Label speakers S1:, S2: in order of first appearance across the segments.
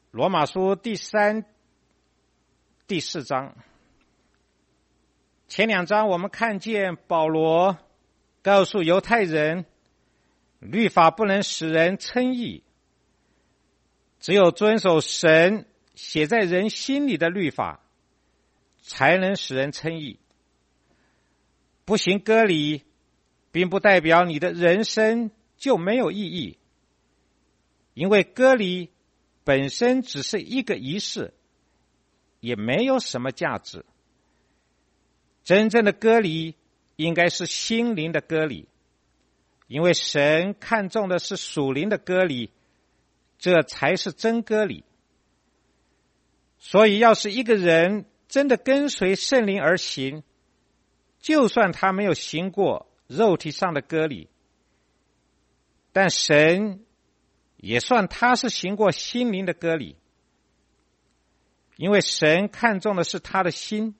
S1: 罗马书第3、第4章。前2章我们看见保罗告诉犹太人，律法不能使人称义，只有遵守神写在人心里的律法，才能使人称义。不行割礼，并不代表你的人生就没有意义，因为割礼本身只是一个仪式，也没有什么价值。真正的割礼应该是心灵的割礼，因为神看重的是属灵的割礼，这才是真割礼。所以要是一个人真的跟随圣灵而行，就算他没有行过肉体上的割礼，但神也算他是行过心灵的割礼，因为神看重的是他的心。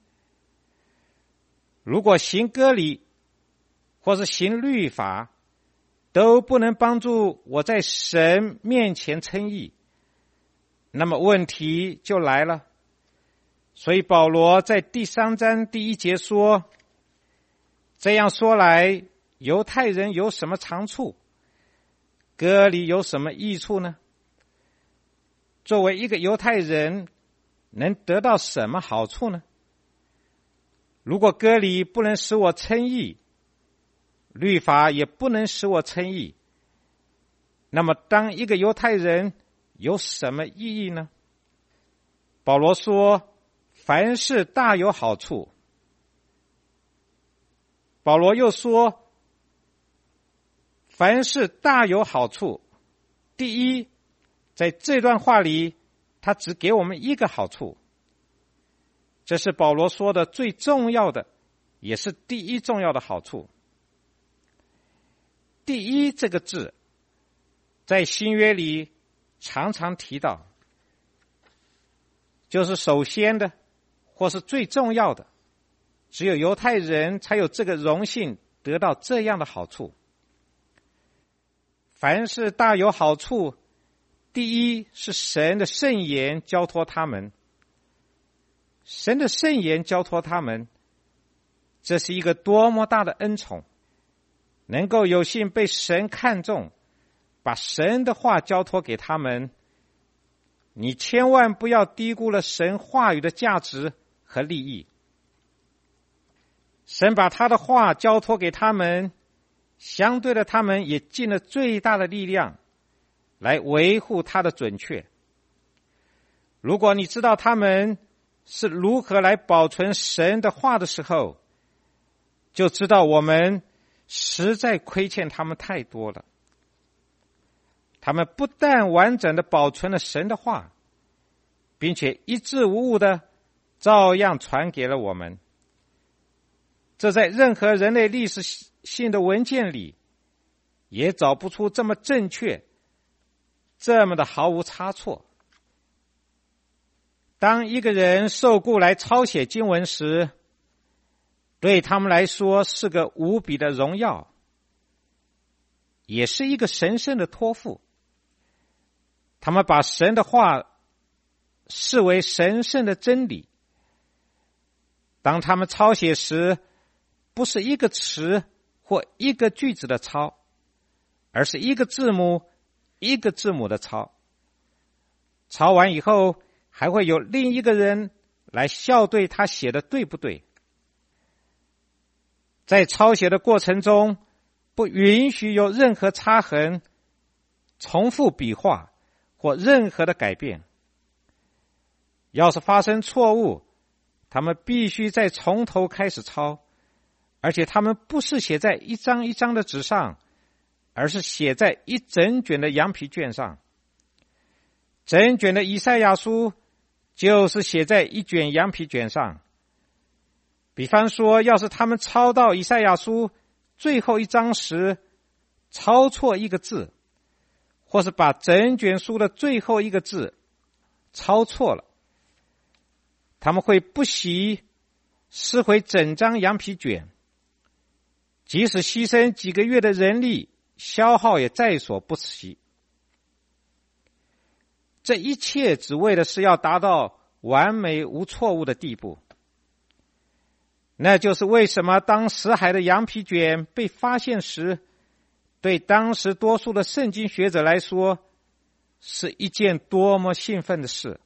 S1: 如果行割礼或是行律法都不能帮助我在神面前称义，那么问题就来了。所以保罗在第3章第1节说，这样说来，犹太人有什么长处？割礼有什么益处呢？作为一个犹太人，能得到什么好处呢？如果割礼不能使我称义，律法也不能使我称义，那么当一个犹太人有什么意义呢？保罗说，凡事大有好处。保罗又说，凡事大有好处。第一，在这段话里，他只给我们一个好处，这是保罗说的最重要的，也是第一重要的好处。第一这个字，在新约里常常提到，就是首先的，或是最重要的，只有犹太人才有这个荣幸得到这样的好处。凡事大有好处，第一是神的圣言交托他们。神的圣言交托他们，这是一个多么大的恩宠，能够有幸被神看重，把神的话交托给他们。你千万不要低估了神话语的价值和利益。神把他的话交托给他们，相对的他们也尽了最大的力量来维护他的准确。如果你知道他们是如何来保存神的话的时候，就知道我们实在亏欠他们太多了。他们不但完整的保存了神的话，并且一字无误的照样传给了我们。这在任何人类历史性的文件里也找不出这么正确，这么的毫无差错。当一个人受雇来抄写经文时，对他们来说是个无比的荣耀，也是一个神圣的托付。他们把神的话视为神圣的真理。当他们抄写时，不是一个词或一个句子的抄，而是一个字母一个字母的抄。抄完以后，还会有另一个人来校对他写的对不对。在抄写的过程中，不允许有任何擦痕、重复笔画或任何的改变。要是发生错误，他们必须再从头开始抄，而且他们不是写在一张一张的纸上，而是写在一整卷的羊皮卷上。整卷的以赛亚书就是写在一卷羊皮卷上。比方说，要是他们抄到以赛亚书最后一章时抄错一个字，或是把整卷书的最后一个字抄错了，他们会不惜撕毁整张羊皮卷，即使牺牲几个月的人力消耗也在所不惜。 这一切只为的是要达到完美无错误的地步。那就是为什么当死海的羊皮卷被发现时，对当时多数的圣经学者来说是一件多么兴奋的事。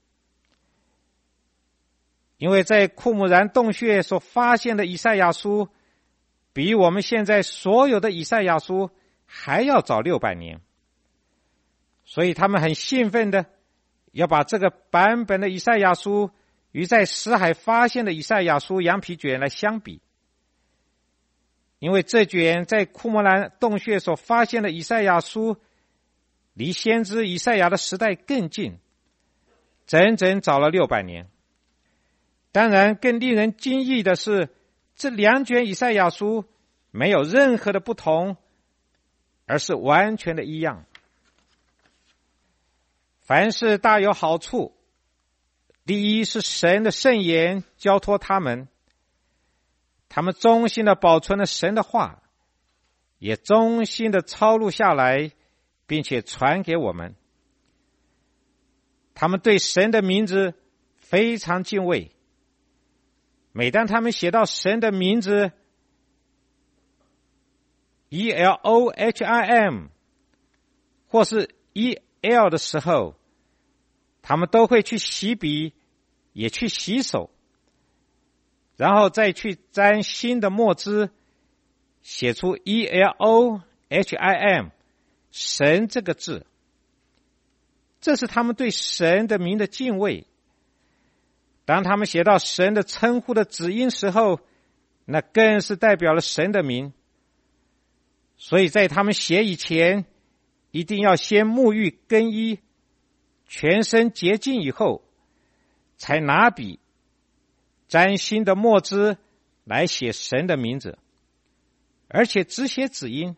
S1: 因为在库姆然洞穴所发现的以赛亚书比我们现在所有的以赛亚书还要早600年，所以他们很兴奋的要把这个版本的以赛亚书与在死海发现的以赛亚书羊皮卷来相比。因为这卷在库姆然洞穴所发现的以赛亚书离先知以赛亚的时代更近，整整早了600年。当然更令人惊异的是，这2卷以赛亚书没有任何的不同，而是完全的一样。凡事大有好处，第一是神的圣言交托他们，他们忠心的保存了神的话，也忠心的抄录下来，并且传给我们。他们对神的名字非常敬畏，每当他们写到神的名字 ELOHIM 或是 EL 的时候，他们都会去洗笔，也去洗手，然后再去沾新的墨汁，写出 ELOHIM 神这个字。这是他们对神的名的敬畏。当他们写到神的称呼的子音时候，那更是代表了神的名。所以在他们写以前，一定要先沐浴更衣，全身洁净以后，才拿笔沾新的墨汁来写神的名字，而且只写子音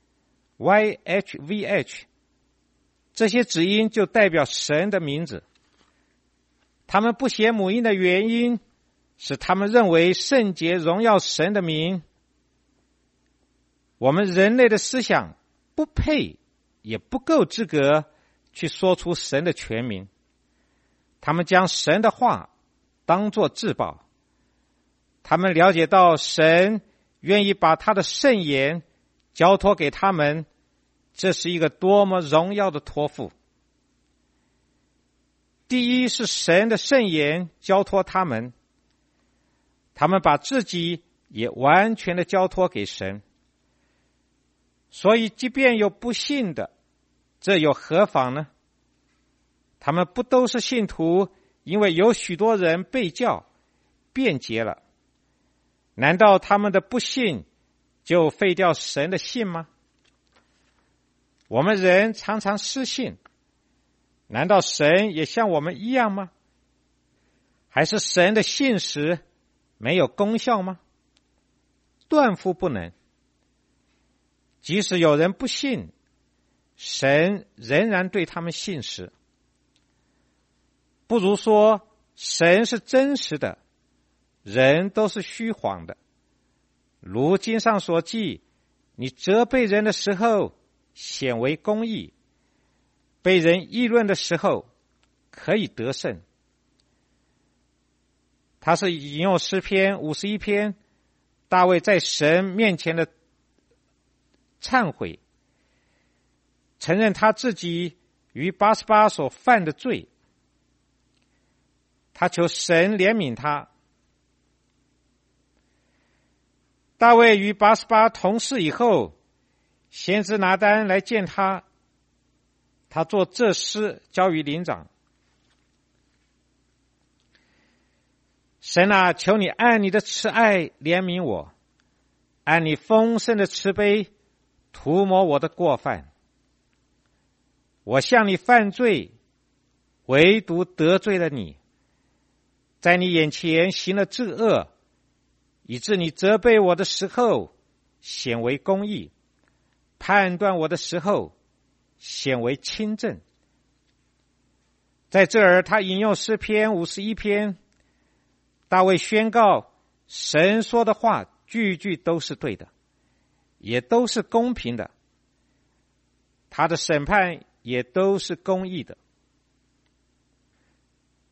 S1: YHVH， 这些子音就代表神的名字。他们不写母音的原因是他们认为圣洁荣耀神的名，我们人类的思想不配也不够资格去说出神的全名。他们将神的话当作至宝，他们了解到神愿意把他的圣言交托给他们，这是一个多么荣耀的托付。第一是神的圣言交托他们，他们把自己也完全的交托给神。所以即便有不信的，这又何妨呢？他们不都是信徒，因为有许多人被教辩解了，难道他们的不信就废掉神的信吗？我们人常常失信，难道神也像我们一样吗？还是神的信实没有功效吗？断乎不能。即使有人不信，神仍然对他们信实。不如说神是真实的，人都是虚谎的。如经上所记，你责备人的时候显为公义，被人议论的时候可以得胜。他是引用诗篇51篇大卫在神面前的忏悔，承认他自己与88所犯的罪，他求神怜悯他。大卫与88同事以后，先知拿单来见他，他做这诗交于灵长。神啊，求你按你的慈爱怜悯我，按你丰盛的慈悲涂抹我的过犯。我向你犯罪，唯独得罪了你，在你眼前行了至恶，以致你责备我的时候显为公义，判断我的时候显为清正。在这儿他引用诗篇51篇，大卫宣告神说的话句句都是对的，也都是公平的，他的审判也都是公义的。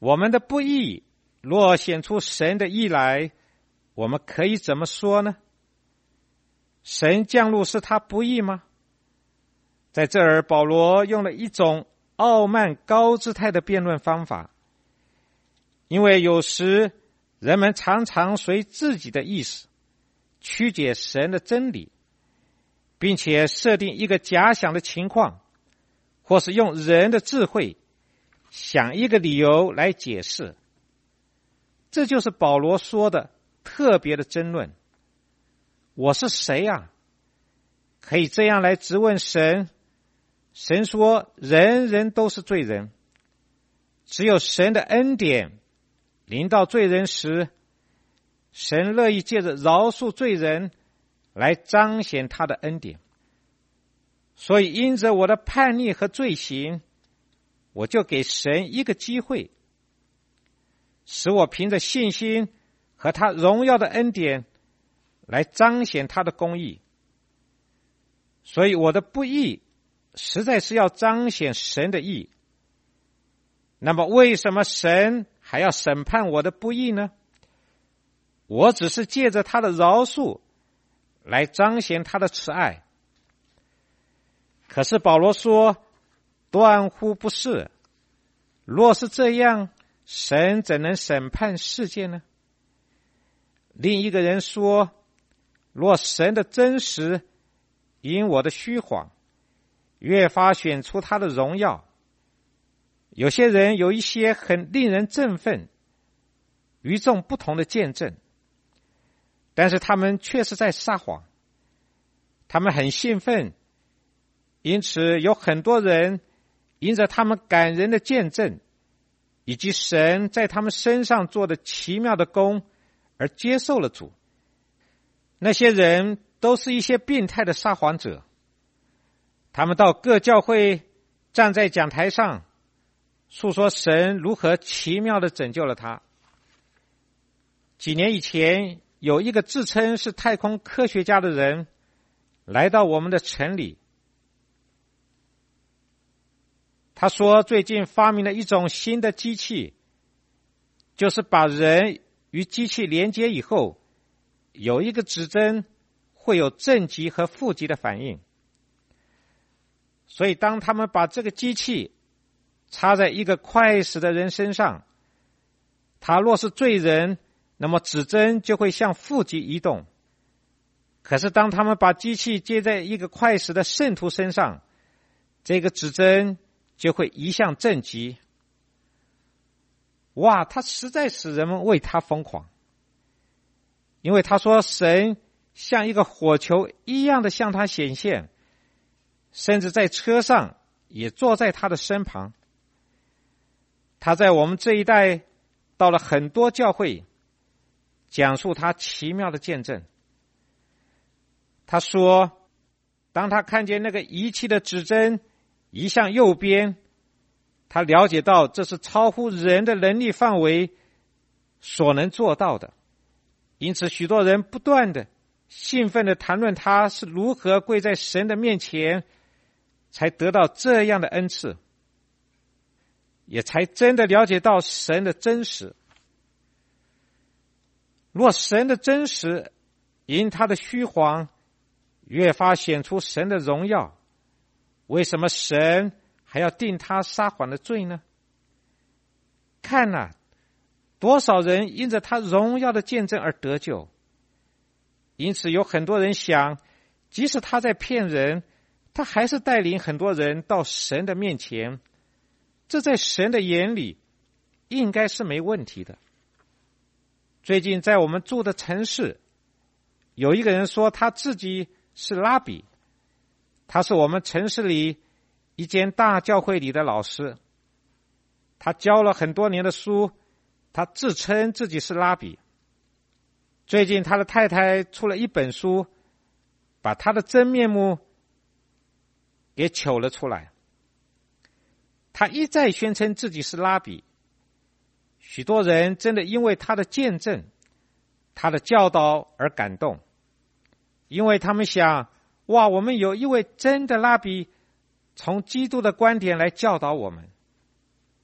S1: 我们的不义若显出神的义来，我们可以怎么说呢？神降怒是他不义吗？在这儿，保罗用了一种傲慢高姿态的辩论方法，因为有时人们常常随自己的意思曲解神的真理，并且设定一个假想的情况，或是用人的智慧想一个理由来解释。这就是保罗说的特别的争论。我是谁啊？可以这样来质问神。神说人人都是罪人，只有神的恩典临到罪人时，神乐意借着饶恕罪人来彰显他的恩典。所以因着我的叛逆和罪行，我就给神一个机会，使我凭着信心和他荣耀的恩典来彰显他的公义。所以我的不义实在是要彰显神的义。那么为什么神还要审判我的不义呢？我只是借着他的饶恕来彰显他的慈爱。可是保罗说，断乎不是。若是这样，神怎能审判世界呢？另一个人说，若神的真实因我的虚谎越发显出他的荣耀。有些人有一些很令人振奋、与众不同的见证，但是他们却是在撒谎。他们很兴奋，因此有很多人因着他们感人的见证以及神在他们身上做的奇妙的工而接受了主。那些人都是一些病态的撒谎者，他们到各教会站在讲台上诉说神如何奇妙地拯救了他。几年以前，有一个自称是太空科学家的人来到我们的城里。他说最近发明了一种新的机器，就是把人与机器连接以后，有一个指针会有正极和负极的反应。所以当他们把这个机器插在一个快死的人身上，他若是罪人，那么指针就会向负极移动。可是当他们把机器接在一个快死的圣徒身上，这个指针就会移向正极。哇，他实在使人们为他疯狂。因为他说神像一个火球一样的向他显现，甚至在车上也坐在他的身旁。他在我们这一代到了很多教会，讲述他奇妙的见证。他说，当他看见那个仪器的指针移向右边，他了解到这是超乎人的能力范围所能做到的。因此许多人不断的兴奋地谈论他是如何跪在神的面前才得到这样的恩赐，也才真的了解到神的真实。若神的真实因他的虚谎越发显出神的荣耀，为什么神还要定他撒谎的罪呢？看啊，多少人因着他荣耀的见证而得救。因此有很多人想，即使他在骗人，他还是带领很多人到神的面前，这在神的眼里应该是没问题的。最近在我们住的城市，有一个人说他自己是拉比，他是我们城市里一间大教会里的老师，他教了很多年的书，他自称自己是拉比。最近他的太太出了一本书，把他的真面目给糗了出来。他一再宣称自己是拉比，许多人真的因为他的见证、他的教导而感动，因为他们想，哇，我们有一位真的拉比从基督的观点来教导我们。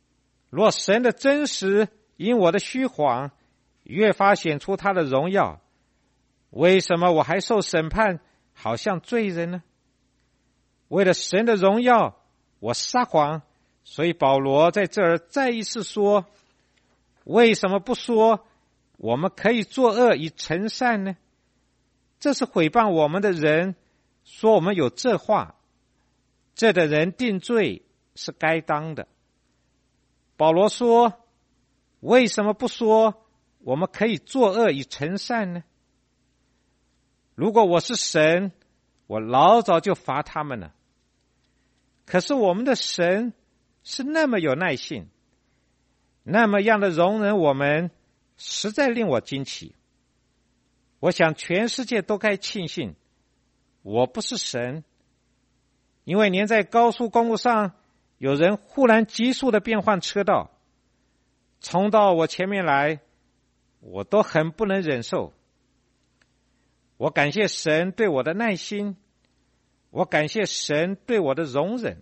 S1: 若神的真实因我的虚谎越发显出他的荣耀，为什么我还受审判，好像罪人呢？为了神的荣耀，我撒谎。所以保罗在这儿再一次说，为什么不说我们可以作恶以成善呢？这是毁谤我们的人说我们有这话，这的人定罪是该当的。保罗说，为什么不说我们可以作恶以成善呢？如果我是神，我老早就罚他们了。可是我们的神是那么有耐性，那么样的容忍我们，实在令我惊奇。我想全世界都该庆幸我不是神，因为连在高速公路上有人忽然急速的变换车道，冲到我前面来，我都很不能忍受。我感谢神对我的耐心，我感谢神对我的容忍，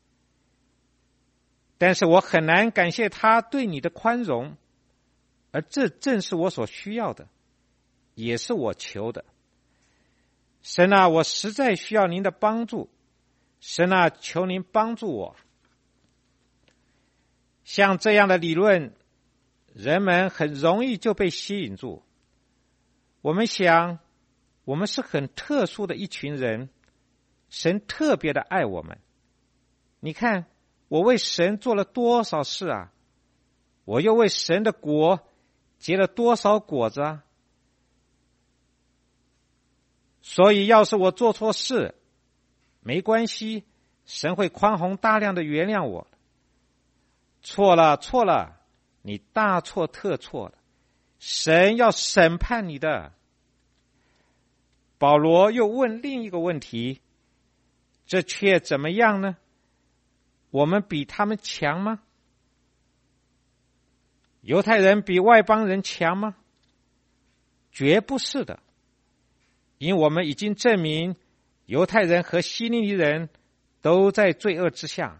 S1: 但是我很难感谢他对你的宽容，而这正是我所需要的，也是我求的。神啊，我实在需要您的帮助，神啊，求您帮助我。像这样的理论，人们很容易就被吸引住。我们想，我们是很特殊的一群人，神特别的爱我们。你看，我为神做了多少事啊，我又为神的国结了多少果子啊。所以要是我做错事，没关系，神会宽宏大量的原谅我。错了，你大错特错了，神要审判你的。保罗又问另一个问题，这却怎么样呢？我们比他们强吗？犹太人比外邦人强吗？绝不是的，因为我们已经证明犹太人和希利尼人都在罪恶之下。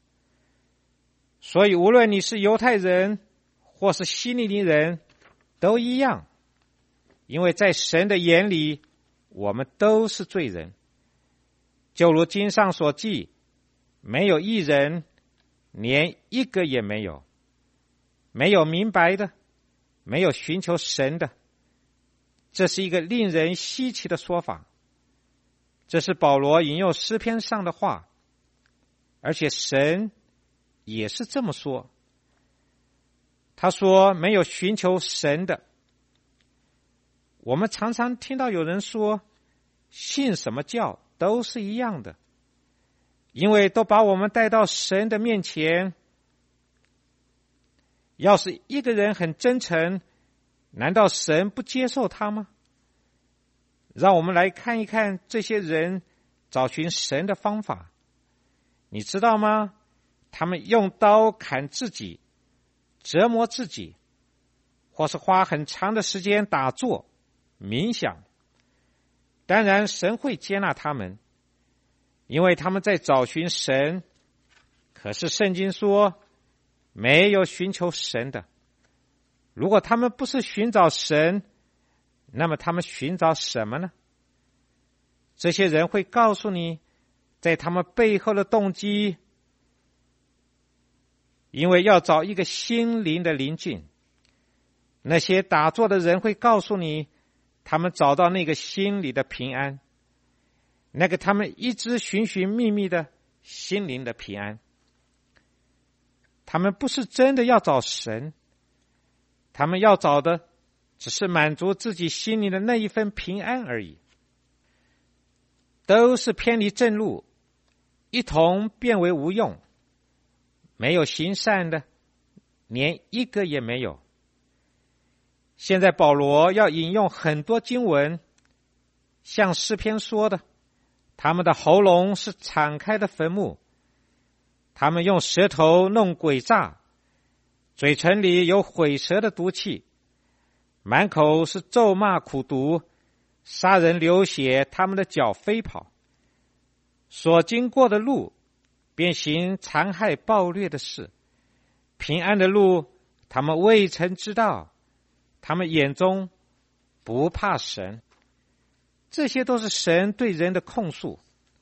S1: 所以无论你是犹太人或是希利尼人都一样，因为在神的眼里我们都是罪人。就如经上所记，没有一人，连一个也没有，没有明白的，没有寻求神的。这是一个令人稀奇的说法。这是保罗引用诗篇上的话，而且神也是这么说。他说没有寻求神的。我们常常听到有人说，信什么教都是一样的，因为都把我们带到神的面前。要是一个人很真诚，难道神不接受他吗？让我们来看一看这些人找寻神的方法。你知道吗？他们用刀砍自己，折磨自己，或是花很长的时间打坐冥想。当然神会接纳他们，因为他们在找寻神。可是圣经说没有寻求神的。如果他们不是寻找神，那么他们寻找什么呢？这些人会告诉你，在他们背后的动机，因为要找一个心灵的宁静。那些打坐的人会告诉你，他们找到那个心里的平安，那个他们一直寻寻觅觅的心灵的平安。他们不是真的要找神，他们要找的只是满足自己心里的那一份平安而已。都是偏离正路，一同变为无用，没有行善的，连一个也没有。现在保罗要引用很多经文，像诗篇说的，他们的喉咙是敞开的坟墓，他们用舌头弄诡诈，嘴唇里有毁舌的毒气，满口是咒骂苦毒，杀人流血，他们的脚飞跑，所经过的路便行残害暴虐的事， 平安的路他们未曾知道，他们眼中不怕神。这些都是神对人的控诉。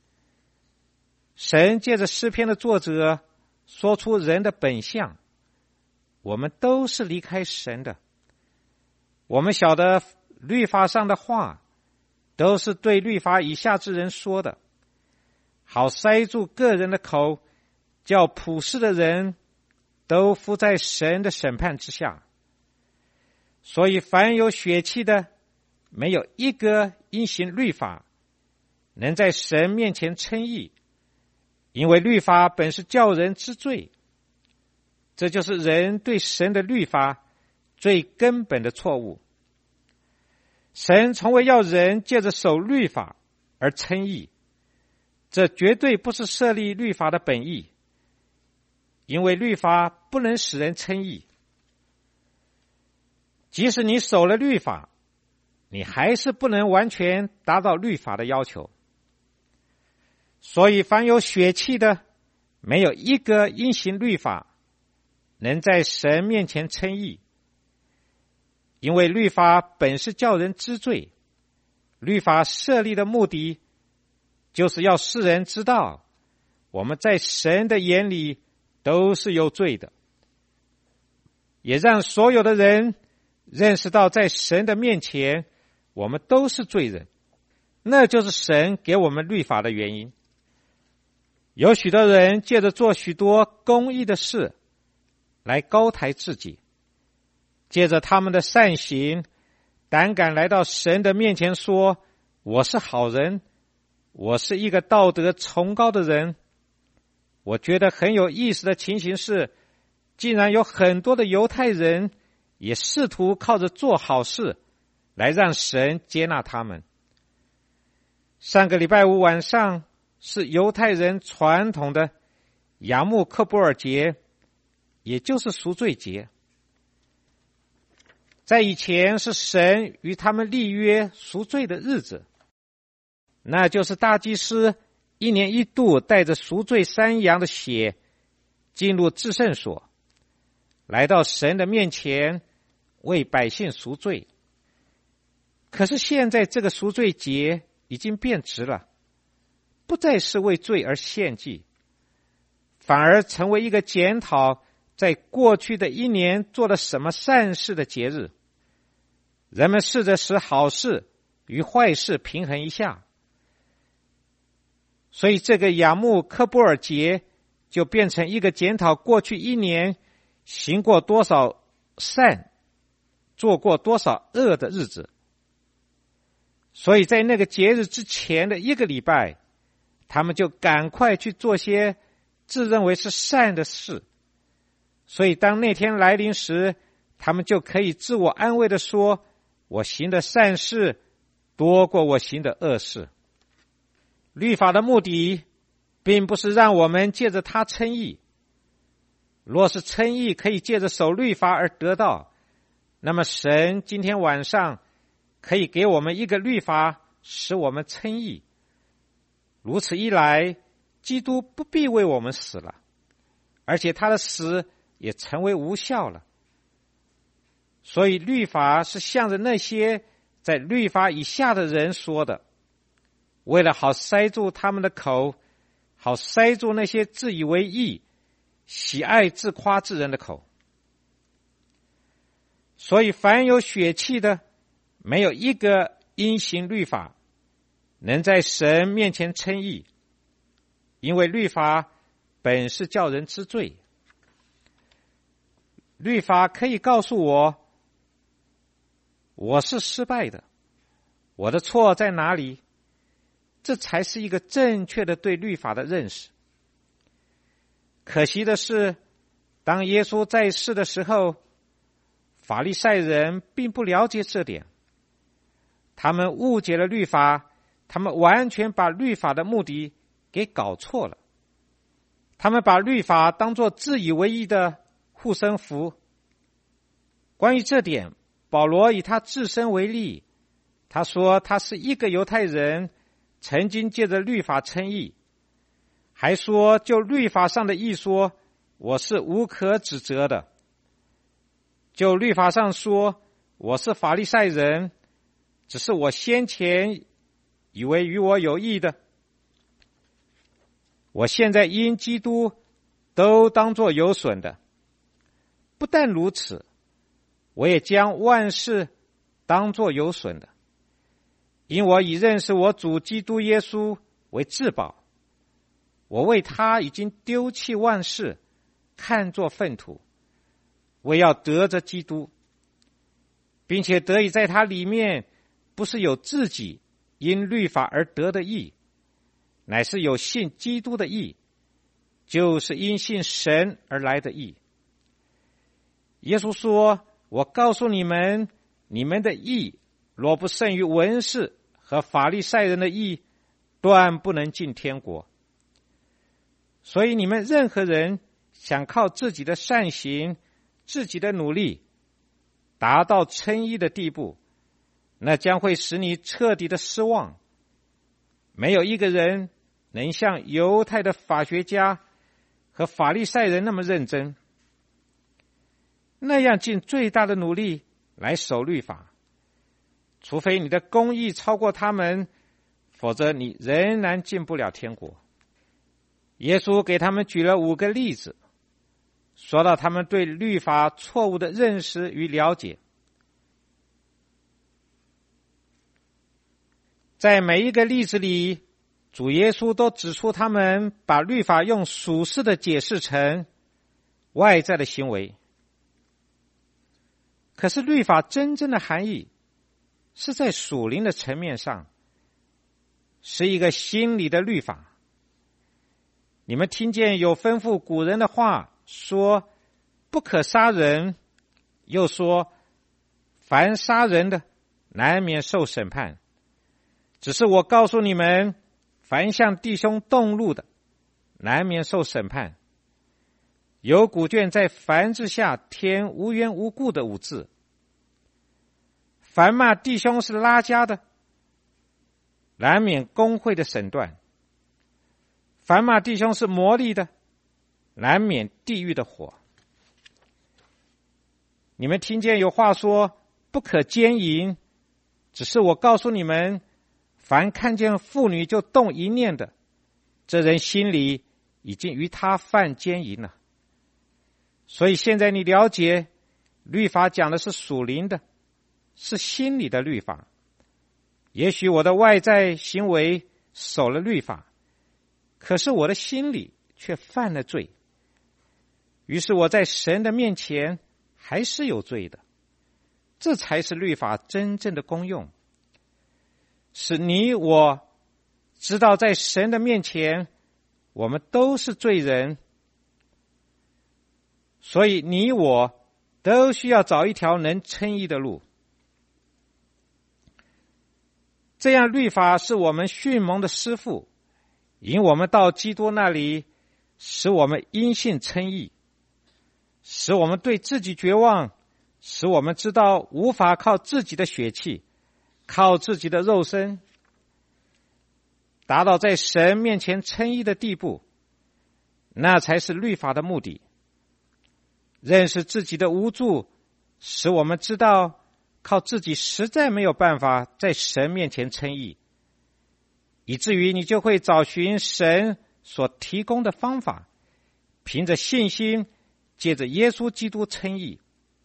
S1: 神借着诗篇的作者说出人的本相，我们都是离开神的。我们晓得律法上的话都是对律法以下之人说的，好塞住个人的口，叫普世的人都伏在神的审判之下。所以凡有血气的，没有一个因行律法能在神面前称义，因为律法本是叫人知罪。这就是人对神的律法最根本的错误。神从未要人借着守律法而称义，这绝对不是设立律法的本意，因为律法不能使人称义。即使你守了律法，你还是不能完全达到律法的要求。所以凡有血气的，没有一个因行律法能在神面前称义，因为律法本是叫人知罪。律法设立的目的就是要使人知道我们在神的眼里都是有罪的，也让所有的人认识到在神的面前我们都是罪人。那就是神给我们律法的原因。有许多人借着做许多公义的事来高抬自己，借着他们的善行胆敢来到神的面前说，我是好人，我是一个道德崇高的人。我觉得很有意思的情形是，竟然有很多的犹太人也试图靠着做好事来让神接纳他们。上个礼拜五晚上是犹太人传统的亚木克布尔节，也就是赎罪节。在以前是神与他们立约赎罪的日子，那就是大祭司一年一度带着赎罪山羊的血进入至圣所，来到神的面前为百姓赎罪。可是现在这个赎罪节已经变质了，不再是为罪而献祭，反而成为一个检讨在过去的一年做了什么善事的节日。人们试着使好事与坏事平衡一下，所以这个亚木科布尔节就变成一个检讨过去一年行过多少善，做过多少恶的日子。所以在那个节日之前的一个礼拜，他们就赶快去做些自认为是善的事，所以当那天来临时，他们就可以自我安慰地说，我行的善事多过我行的恶事。律法的目的并不是让我们借着它称义，若是称义可以借着守律法而得到，那么神今天晚上可以给我们一个律法使我们称义。如此一来，基督不必为我们死了，而且他的死也成为无效了。所以律法是向着那些在律法以下的人说的，为了好塞住他们的口，好塞住那些自以为义、喜爱自夸之人的口。所以凡有血气的，没有一个因行律法能在神面前称义，因为律法本是叫人知罪。律法可以告诉我是失败的，我的错在哪里？这才是一个正确的对律法的认识。可惜的是，当耶稣在世的时候，法利赛人并不了解这点，他们误解了律法，他们完全把律法的目的给搞错了。他们把律法当作自以为意的护身符。关于这点，保罗以他自身为例，他说他是一个犹太人，曾经借着律法称义，还说就律法上的义说， 我是无可指责的。就律法上说，我是法利赛人，只是我先前以为与我有益的，我现在因基督都当作有损的。不但如此，我也将万事当作有损的，因我以认识我主基督耶稣为至宝。我为他已经丢弃万事，看作粪土，为要得着基督，并且得以在他里面，不是有自己因律法而得的义，乃是有信基督的义，就是因信神而来的义。耶稣说，我告诉你们，你们的义若不胜于文士和法利赛人的义，断不能进天国。所以你们任何人想靠自己的善行、自己的努力达到称义的地步，那将会使你彻底的失望。没有一个人能像犹太的法学家和法利赛人那么认真，那样尽最大的努力来守律法，除非你的公义超过他们，否则你仍然进不了天国。耶稣给他们举了5个例子，说到他们对律法错误的认识与了解。在每一个例子里，主耶稣都指出他们把律法用属世的解释成外在的行为。可是律法真正的含义是在属灵的层面上，是一个心理的律法。你们听见有吩咐古人的话，说不可杀人，又说凡杀人的难免受审判。只是我告诉你们，凡向弟兄动怒的难免受审判。有古卷在凡字下添无缘无故的5字。凡骂弟兄是拉加的，难免公会的审断；凡骂弟兄是魔力的，难免地狱的火。你们听见有话说不可奸淫，只是我告诉你们，凡看见妇女就动一念的，这人心里已经与他犯奸淫了。所以现在你了解，律法讲的是属灵的，是心理的律法。也许我的外在行为守了律法，可是我的心里却犯了罪，于是我在神的面前还是有罪的。这才是律法真正的功用，使你我知道在神的面前我们都是罪人。所以你我都需要找一条能称义的路。这样律法是我们训蒙的师傅，引我们到基督那里，使我们因信称义，使我们对自己绝望，使我们知道无法靠自己的血气，靠自己的肉身达到在神面前称义的地步。那才是律法的目的。认识自己的无助，使我们知道靠自己实在没有办法在神面前称义，以至于你就会找寻神所提供的方法，凭着信心借着耶稣基督称义。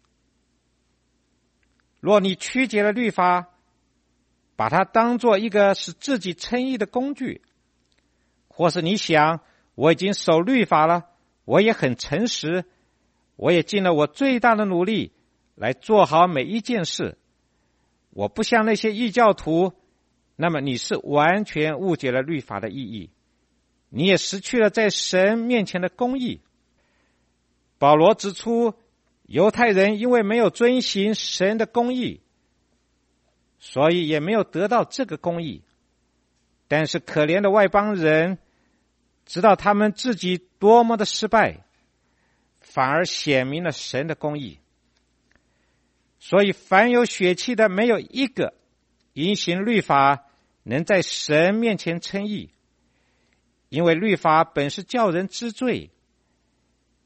S1: 若你曲解了律法，把它当作一个使自己称义的工具，或是你想我已经守律法了，我也很诚实，我也尽了我最大的努力来做好每一件事，我不像那些异教徒，那么你是完全误解了律法的意义，你也失去了在神面前的公义。保罗指出，犹太人因为没有遵行神的公义，所以也没有得到这个公义。但是可怜的外邦人知道他们自己多么的失败，反而显明了神的公义。所以凡有血气的，没有一个因行律法能在神面前称义，因为律法本是叫人知罪，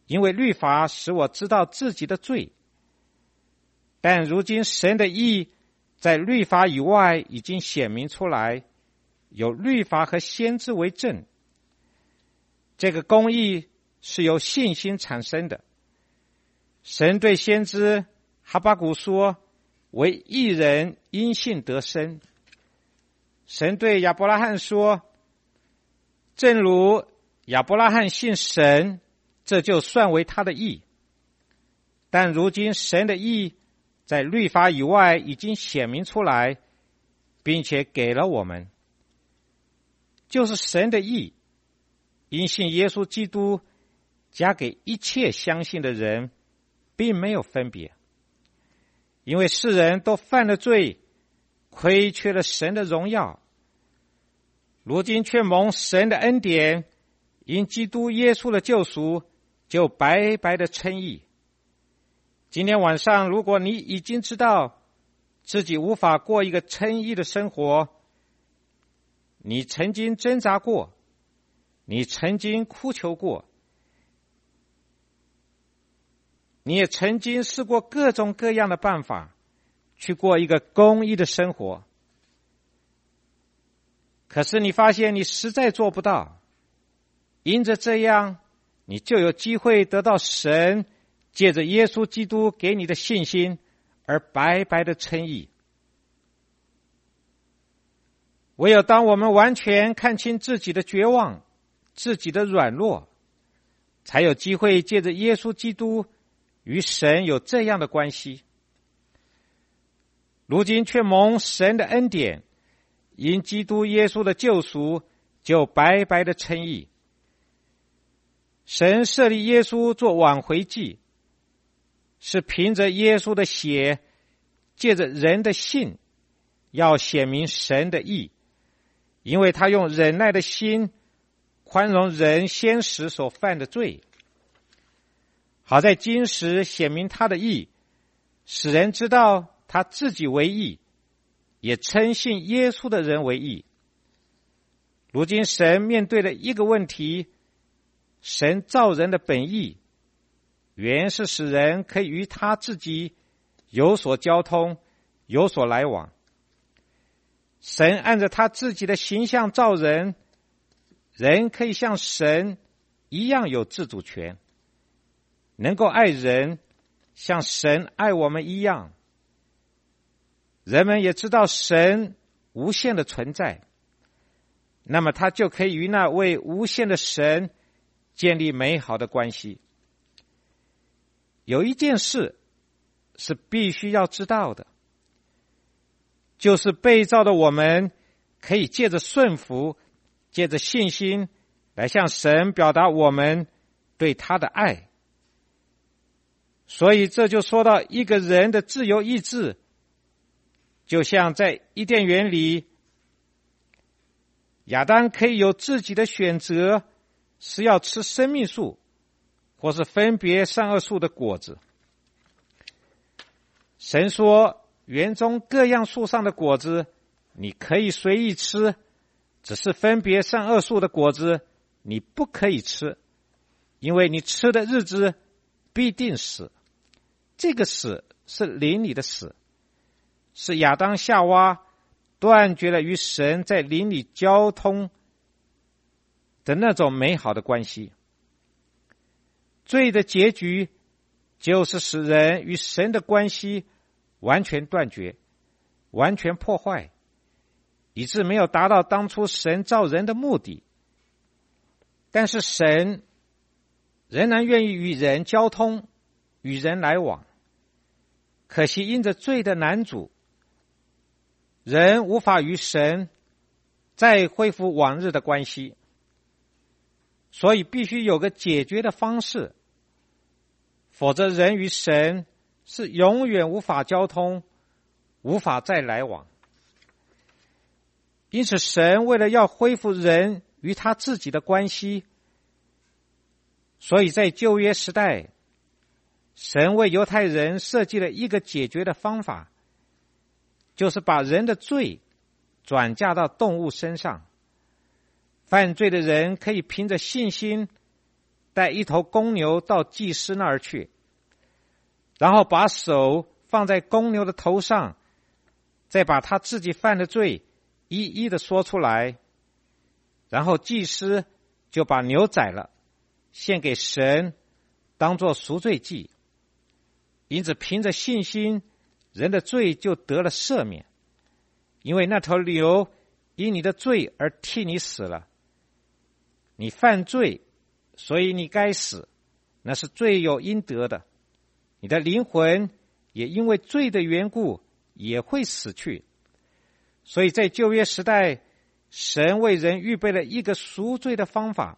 S1: 因为律法使我知道自己的罪。但如今神的义在律法以外已经显明出来，有律法和先知为证。这个公义是由信心产生的。神对先知哈巴谷说，为义人因信得生。神对亚伯拉罕说，正如亚伯拉罕信神，这就算为他的义。但如今神的义在律法以外已经显明出来，并且给了我们，就是神的义因信耶稣基督加给一切相信的人，并没有分别。因为世人都犯了罪，亏缺了神的荣耀，如今却蒙神的恩典，因基督耶稣的救赎，就白白的称义。今天晚上，如果你已经知道自己无法过一个称义的生活，你曾经挣扎过，你曾经哭求过，你也曾经试过各种各样的办法去过一个公义的生活，可是你发现你实在做不到，因着这样，你就有机会得到神借着耶稣基督给你的信心而白白的称义。唯有当我们完全看清自己的绝望，自己的软弱，才有机会借着耶稣基督与神有这样的关系。如今却蒙神的恩典，因基督耶稣的救赎，就白白的称义。神设立耶稣做挽回祭，是凭着耶稣的血，借着人的信，要显明神的义，因为他用忍耐的心宽容人先时所犯的罪，好在今时显明他的义，使人知道他自己为义，也称信耶稣的人为义。如今神面对了一个问题，神造人的本意原是使人可以与他自己有所交通，有所来往。神按照他自己的形象造人，人可以像神一样有自主权，能够爱人像神爱我们一样。人们也知道神无限的存在，那么他就可以与那位无限的神建立美好的关系。有一件事是必须要知道的，就是被造的我们可以借着顺服，借着信心来向神表达我们对他的爱。所以这就说到一个人的自由意志，就像在伊甸园里，亚当可以有自己的选择，是要吃生命树或是分别善恶树的果子。神说，园中各样树上的果子你可以随意吃，只是分别善恶树的果子你不可以吃，因为你吃的日子必定死。这个死是灵里的死，是亚当夏娃断绝了与神在灵里交通的那种美好的关系。罪的结局就是使人与神的关系完全断绝，完全破坏，以致没有达到当初神造人的目的。但是神仍然愿意与人交通，与人来往。可惜因着罪的难阻，人无法与神再恢复往日的关系，所以必须有个解决的方式，否则人与神是永远无法交通，无法再来往。因此神为了要恢复人与他自己的关系，所以在旧约时代，神为犹太人设计了一个解决的方法，就是把人的罪转嫁到动物身上。犯罪的人可以凭着信心带一头公牛到祭司那儿去，然后把手放在公牛的头上，再把他自己犯的罪一一的说出来，然后祭司就把牛宰了，献给神，当作赎罪祭。因此凭着信心，人的罪就得了赦免，因为那头牛因你的罪而替你死了。你犯罪，所以你该死，那是罪有应得的。你的灵魂也因为罪的缘故也会死去。所以在旧约时代，神为人预备了一个赎罪的方法。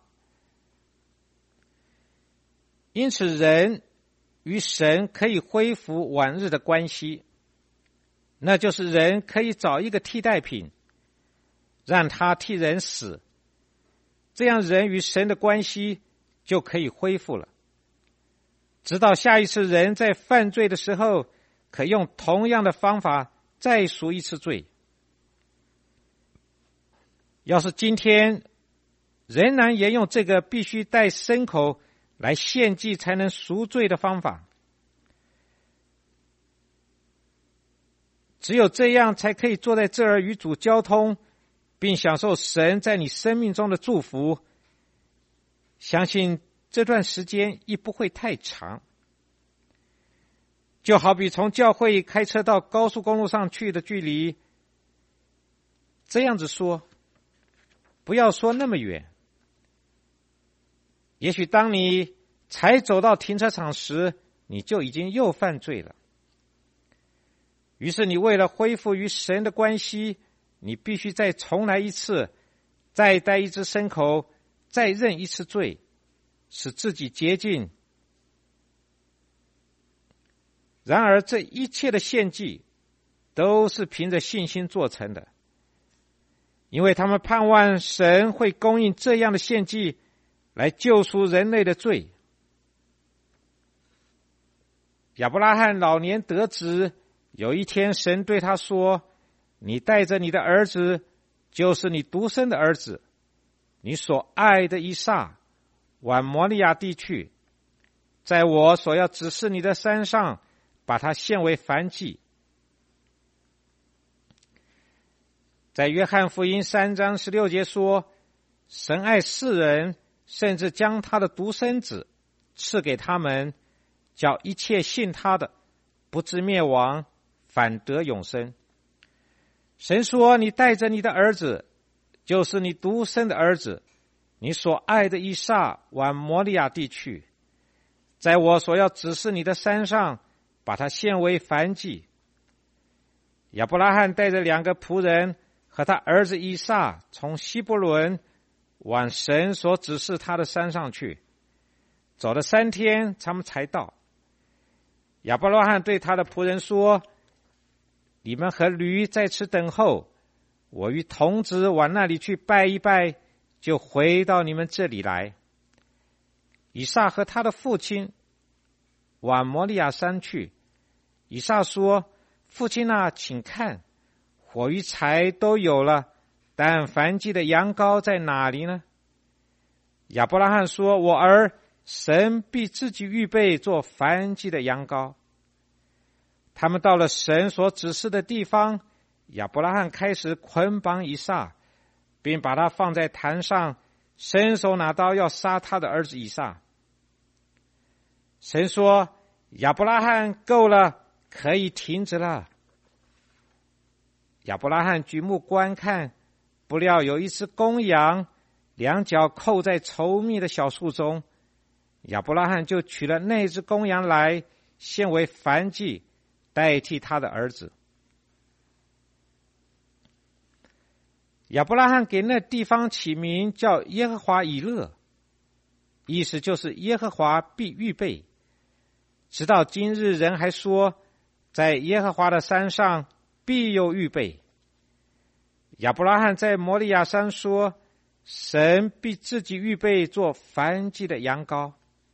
S1: 因此人与神可以恢复往日的关系，那就是人可以找一个替代品，让他替人死，这样人与神的关系就可以恢复了。直到下一次人在犯罪的时候，可用同样的方法再赎一次罪。要是今天仍然沿用这个必须带牲口来献祭才能赎罪的方法，只有这样才可以坐在这儿与主交通，并享受神在你生命中的祝福。相信这段时间亦不会太长。就好比从教会开车到高速公路上去的距离，这样子说，不要说那么远。也许当你才走到停车场时，你就已经又犯罪了。于是你为了恢复与神的关系，你必须再重来一次，再带一只牲口，再认一次罪，使自己洁净。然而这一切的献祭都是凭着信心做成的，因为他们盼望神会供应这样的献祭来救赎人类的罪。亚伯拉罕老年得子，有一天神对他说，你带着你的儿子，就是你独生的儿子，你所爱的以撒，往摩利亚地去，在我所要指示你的山上，把它献为燔祭。在约翰福音3章16节说，神爱世人，甚至将他的独生子赐给他们，叫一切信他的不至灭亡，反得永生。神说，你带着你的儿子，就是你独生的儿子，你所爱的以撒，往摩利亚地去，在我所要指示你的山上，把它献为燔祭。亚伯拉罕带着2个仆人和他儿子以撒，从希伯伦往神所指示他的山上去，走了3天，他们才到。亚伯拉罕对他的仆人说，你们和驴在此等候，我与童子往那里去拜一拜，就回到你们这里来。以撒和他的父亲往摩利亚山去。以撒说，父亲啊，请看，火与柴都有了，但燔祭的羊羔在哪里呢？亚伯拉罕说，我儿，神必自己预备做燔祭的羊羔。他们到了神所指示的地方，亚伯拉罕开始捆绑以撒，并把他放在坛上，伸手拿刀要杀他的儿子以撒。神说，亚伯拉罕，够了，可以停止了。亚伯拉罕举目观看，不料有一只公羊，2脚扣在稠密的小树中。亚伯拉罕就取了那只公羊来，献为燔祭，代替他的儿子。亚伯拉罕给那地方起名叫耶和华以勒，意思就是耶和华必预备。直到今日，人还说，在耶和华的山上必有预备。亚伯拉罕在摩利亚山说，神必自己预备做燔祭的羊羔。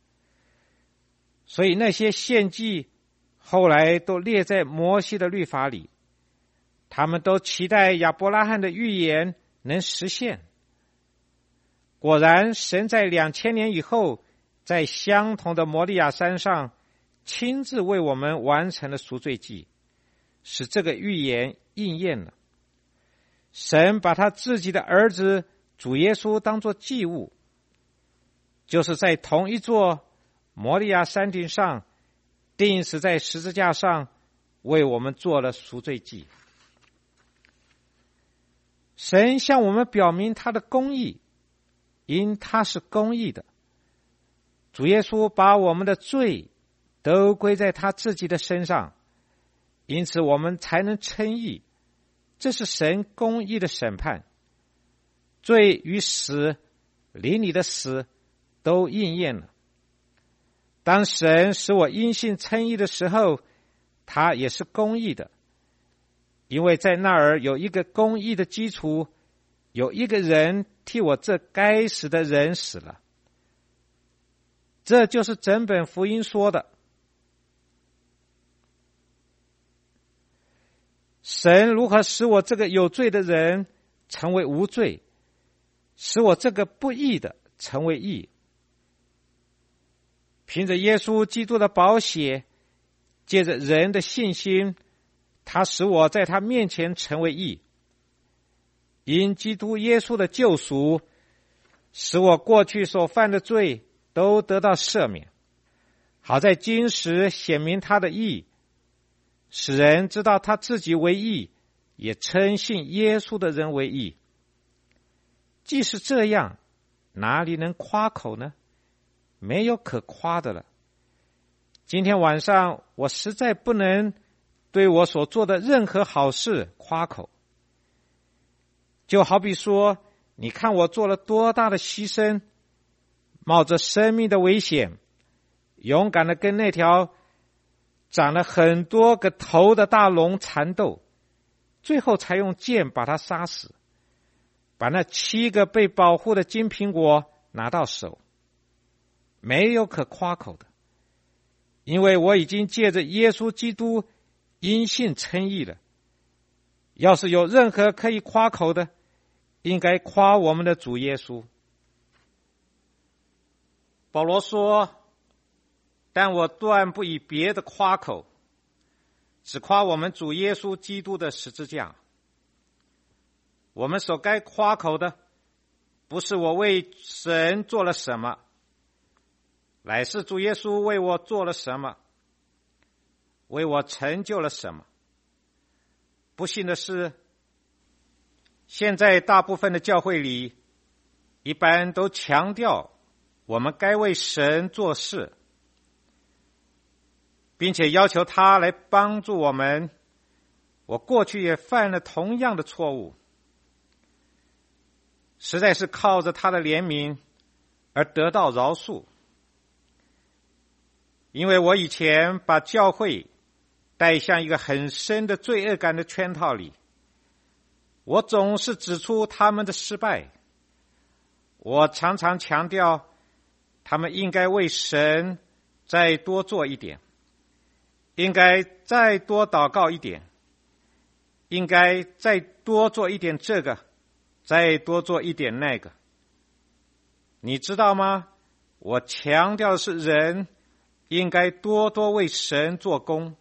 S1: 所以那些献祭后来都列在摩西的律法里，他们都期待亚伯拉罕的预言能实现。果然，神在2000年以后在相同的摩利亚山上亲自为我们完成了赎罪祭，使这个预言应验了。神把他自己的儿子主耶稣当作祭物，就是在同一座摩利亚山顶上钉死在十字架上，为我们做了赎罪祭。神向我们表明他的公义，因他是公义的。主耶稣把我们的罪都归在他自己的身上，因此我们才能称义。这是神公义的审判。罪与死，灵里的死，都应验了。当神使我因信称义的时候，他也是公义的，因为在那儿有一个公义的基础，有一个人替我这该死的人死了。这就是整本福音说的。神如何使我这个有罪的人成为无罪，使我这个不义的成为义。凭着耶稣基督的宝血，借着人的信心，他使我在他面前成为义。因基督耶稣的救赎，使我过去所犯的罪都得到赦免，好在今时显明他的义，使人知道他自己为义，也称信耶稣的人为义。既是这样，哪里能夸口呢？没有可夸的了。今天晚上我实在不能对我所做的任何好事夸口。就好比说，你看我做了多大的牺牲，冒着生命的危险，勇敢的跟那条长了很多个头的大龙缠斗，最后才用剑把它杀死，把那7个被保护的金苹果拿到手。没有可夸口的，因为我已经借着耶稣基督因信称义了。要是有任何可以夸口的，应该夸我们的主耶稣。保罗说，但我断不以别的夸口，只夸我们主耶稣基督的十字架。我们所该夸口的，不是我为神做了什么，乃是主耶稣为我做了什么，为我成就了什么。不幸的是，现在大部分的教会里，一般都强调我们该为神做事，并且要求他来帮助我们。我过去也犯了同样的错误，实在是靠着他的怜悯而得到饶恕。因为我以前把教会带向一个很深的罪恶感的圈套里，我总是指出他们的失败，我常常强调他们应该为神再多做一点，应该再多祷告一点，应该再多做一点这个，再多做一点那个。你知道吗？我强调的是人应该多多为神做工，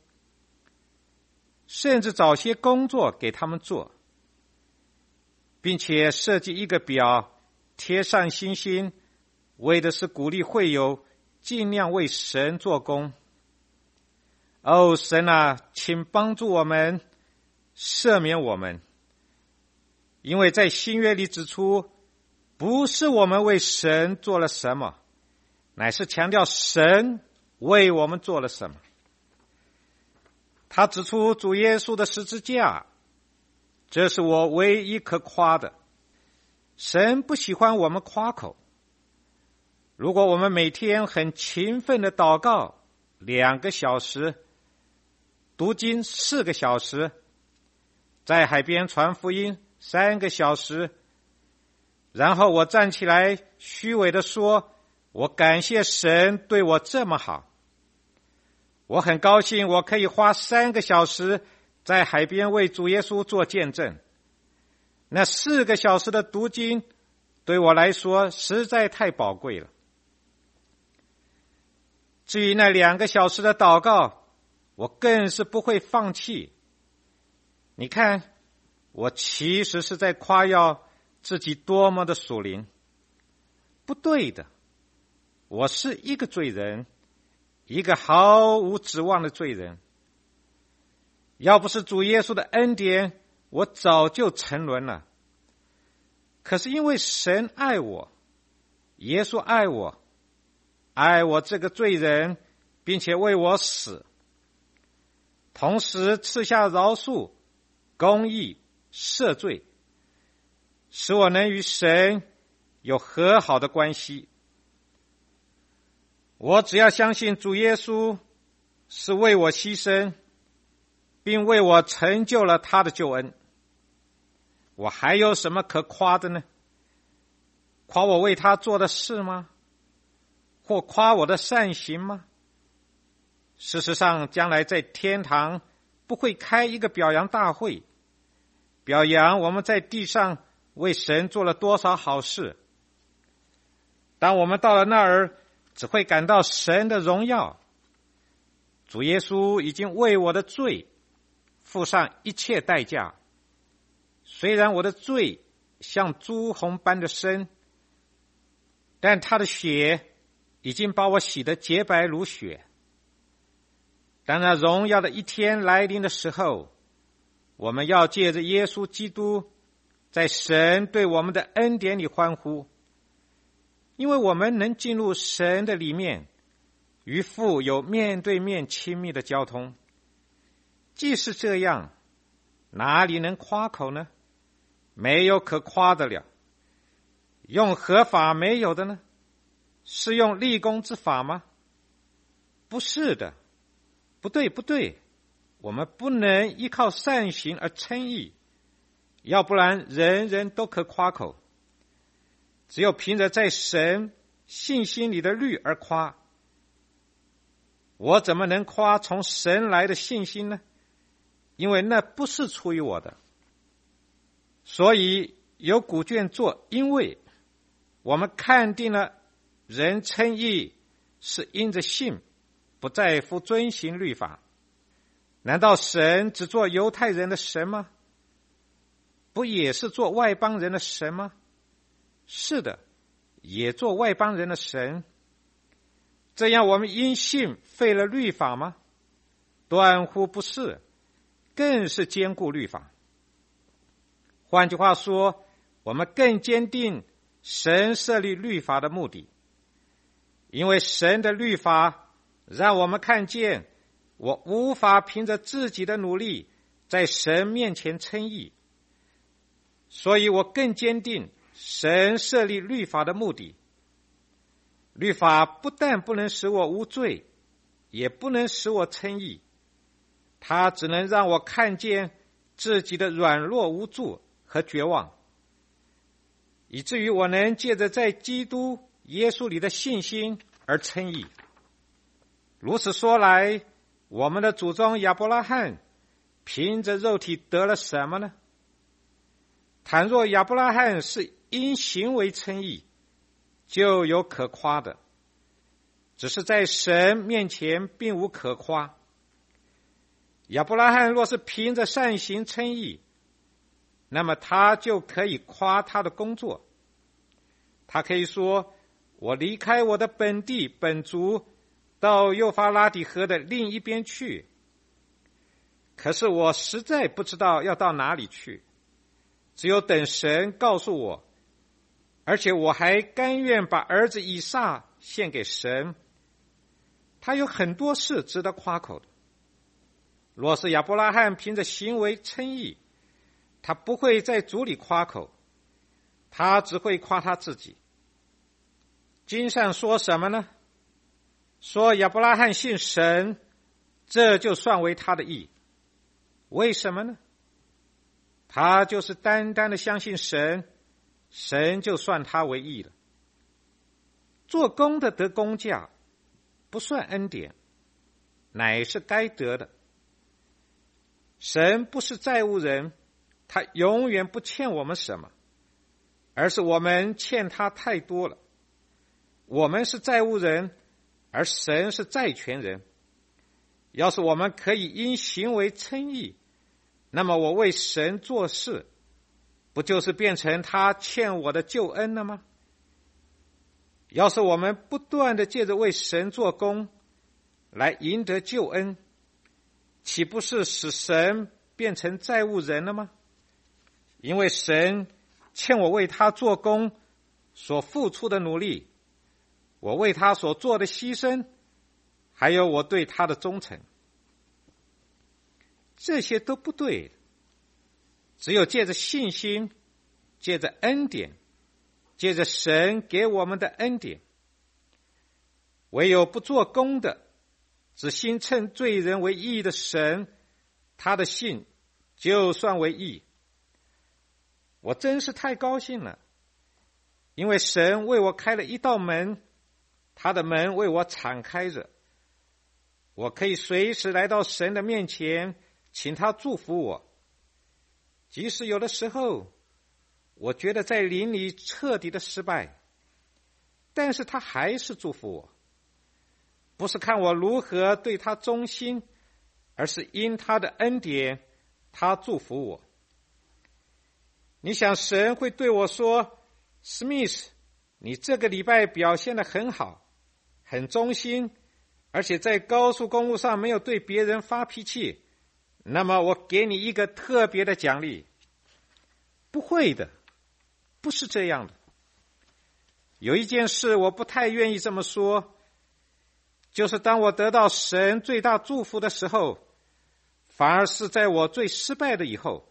S1: 甚至找些工作给他们做，并且设计一个表贴上星星，为的是鼓励会友尽量为神做工。哦，神啊，请帮助我们，赦免我们，因为在新约里指出，不是我们为神做了什么，乃是强调神为我们做了什么。他指出主耶稣的十字架，这是我唯一可夸的。神不喜欢我们夸口。如果我们每天很勤奋的祷告2个小时，读经4个小时，在海边传福音3个小时，然后我站起来虚伪的说，我感谢神对我这么好，我很高兴我可以花3个小时在海边为主耶稣做见证。那4个小时的读经对我来说实在太宝贵了。 至于那2个小时的祷告，我更是不会放弃。你看，我其实是在夸耀自己多么的属灵。不对的，我是一个罪人，一个毫无指望的罪人。要不是主耶稣的恩典，我早就沉沦了。可是因为神爱我，耶稣爱我，爱我这个罪人，并且为我死，同时赐下饶恕、公义、赦罪，使我能与神有和好的关系。我只要相信主耶稣是为我牺牲，并为我成就了他的救恩，我还有什么可夸的呢？夸我为他做的事吗？或夸我的善行吗？事实上，将来在天堂不会开一个表扬大会，表扬我们在地上为神做了多少好事。当我们到了那儿，只会感到神的荣耀。主耶稣已经为我的罪付上一切代价，虽然我的罪像朱红般的深，但他的血已经把我洗得洁白如雪。当那荣耀的一天来临的时候，我们要借着耶稣基督在神对我们的恩典里欢呼，因为我们能进入神的里面，与父有面对面亲密的交通。既是这样，哪里能夸口呢？没有可夸的了。用何法没有的呢？是用立功之法吗？不是的，不对，我们不能依靠善行而称义，要不然人人都可夸口。只有凭着在神信心里的律而夸。我怎么能夸从神来的信心呢？因为那不是出于我的。所以有古卷作，因为我们看定了人称义是因着信，不在乎遵行律法。难道神只做犹太人的神吗？不也是做外邦人的神吗？是的，也做外邦人的神。这样我们因信废了律法吗？断乎不是，更是坚固律法。换句话说，我们更坚定神设立律法的目的，因为神的律法让我们看见我无法凭着自己的努力在神面前称义，所以我更坚定神设立律法的目的。律法不但不能使我无罪，也不能使我称义，它只能让我看见自己的软弱无助和绝望，以至于我能借着在基督耶稣里的信心而称义。如此说来，我们的祖宗亚伯拉罕凭着肉体得了什么呢？倘若亚伯拉罕是因行为称义，就有可夸的，只是在神面前并无可夸。亚伯拉罕若是凭着善行称义，那么他就可以夸他的工作。他可以说，我离开我的本地本族，到幼发拉底河的另一边去，可是我实在不知道要到哪里去，只有等神告诉我，而且我还甘愿把儿子以撒献给神。他有很多事值得夸口的。若是亚伯拉罕凭着行为称义，他不会在主里夸口，他只会夸他自己。经上说什么呢？说亚伯拉罕信神，这就算为他的义。为什么呢？他就是单单的相信神，神就算他为义了。做工的得工价，不算恩典，乃是该得的。神不是债务人，他永远不欠我们什么，而是我们欠他太多了。我们是债务人， 而神是债权人。要是我们可以因行为称义，那么我为神做事，不就是变成他欠我的救恩了吗？要是我们不断地借着为神做工来赢得救恩，岂不是使神变成债务人了吗？因为神欠我为他做工所付出的努力，我为他所做的牺牲，还有我对他的忠诚，这些都不对。只有借着信心，借着恩典，借着神给我们的恩典，唯有不做工的，只心称罪人为义的神，他的信就算为义。我真是太高兴了，因为神为我开了一道门，他的门为我敞开着，我可以随时来到神的面前，请他祝福我。即使有的时候我觉得在灵里彻底的失败，但是他还是祝福我，不是看我如何对他忠心，而是因他的恩典，他祝福我。你想神会对我说，史密斯，你这个礼拜表现得很好，很忠心，而且在高速公路上没有对别人发脾气，那么我给你一个特别的奖励。不会的，不是这样的。有一件事我不太愿意这么说，就是当我得到神最大祝福的时候，反而是在我最失败的以后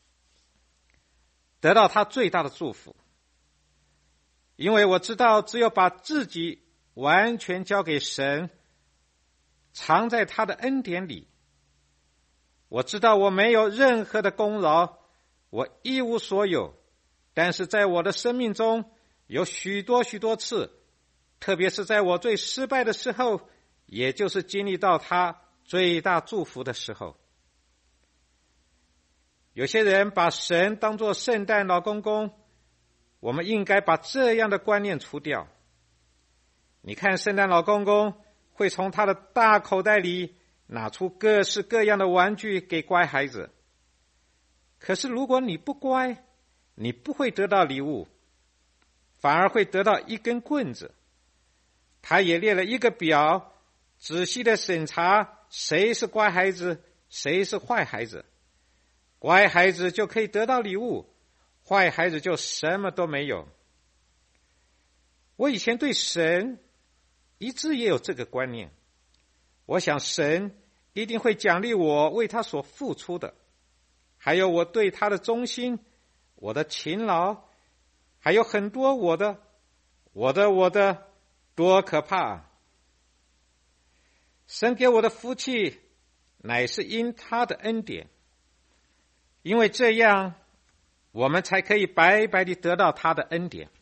S1: 得到他最大的祝福。因为我知道只有把自己完全交给神，藏在他的恩典里，我知道我没有任何的功劳，我一无所有，但是在我的生命中有许多次，特别是在我最失败的时候，也就是经历到他最大祝福的时候。有些人把神当作圣诞老公公，我们应该把这样的观念除掉。你看圣诞老公公会从他的大口袋里拿出各式各样的玩具给乖孩子，可是如果你不乖，你不会得到礼物，反而会得到一根棍子。他也列了一个表，仔细的审查谁是乖孩子，谁是坏孩子。乖孩子就可以得到礼物，坏孩子就什么都没有。我以前对神一直也有这个观念，我想神一定会奖励我为他所付出的，还有我对他的忠心，我的勤劳，还有很多我的，多可怕！神给我的福气乃是因他的恩典，因为这样我们才可以白白地得到他的恩典。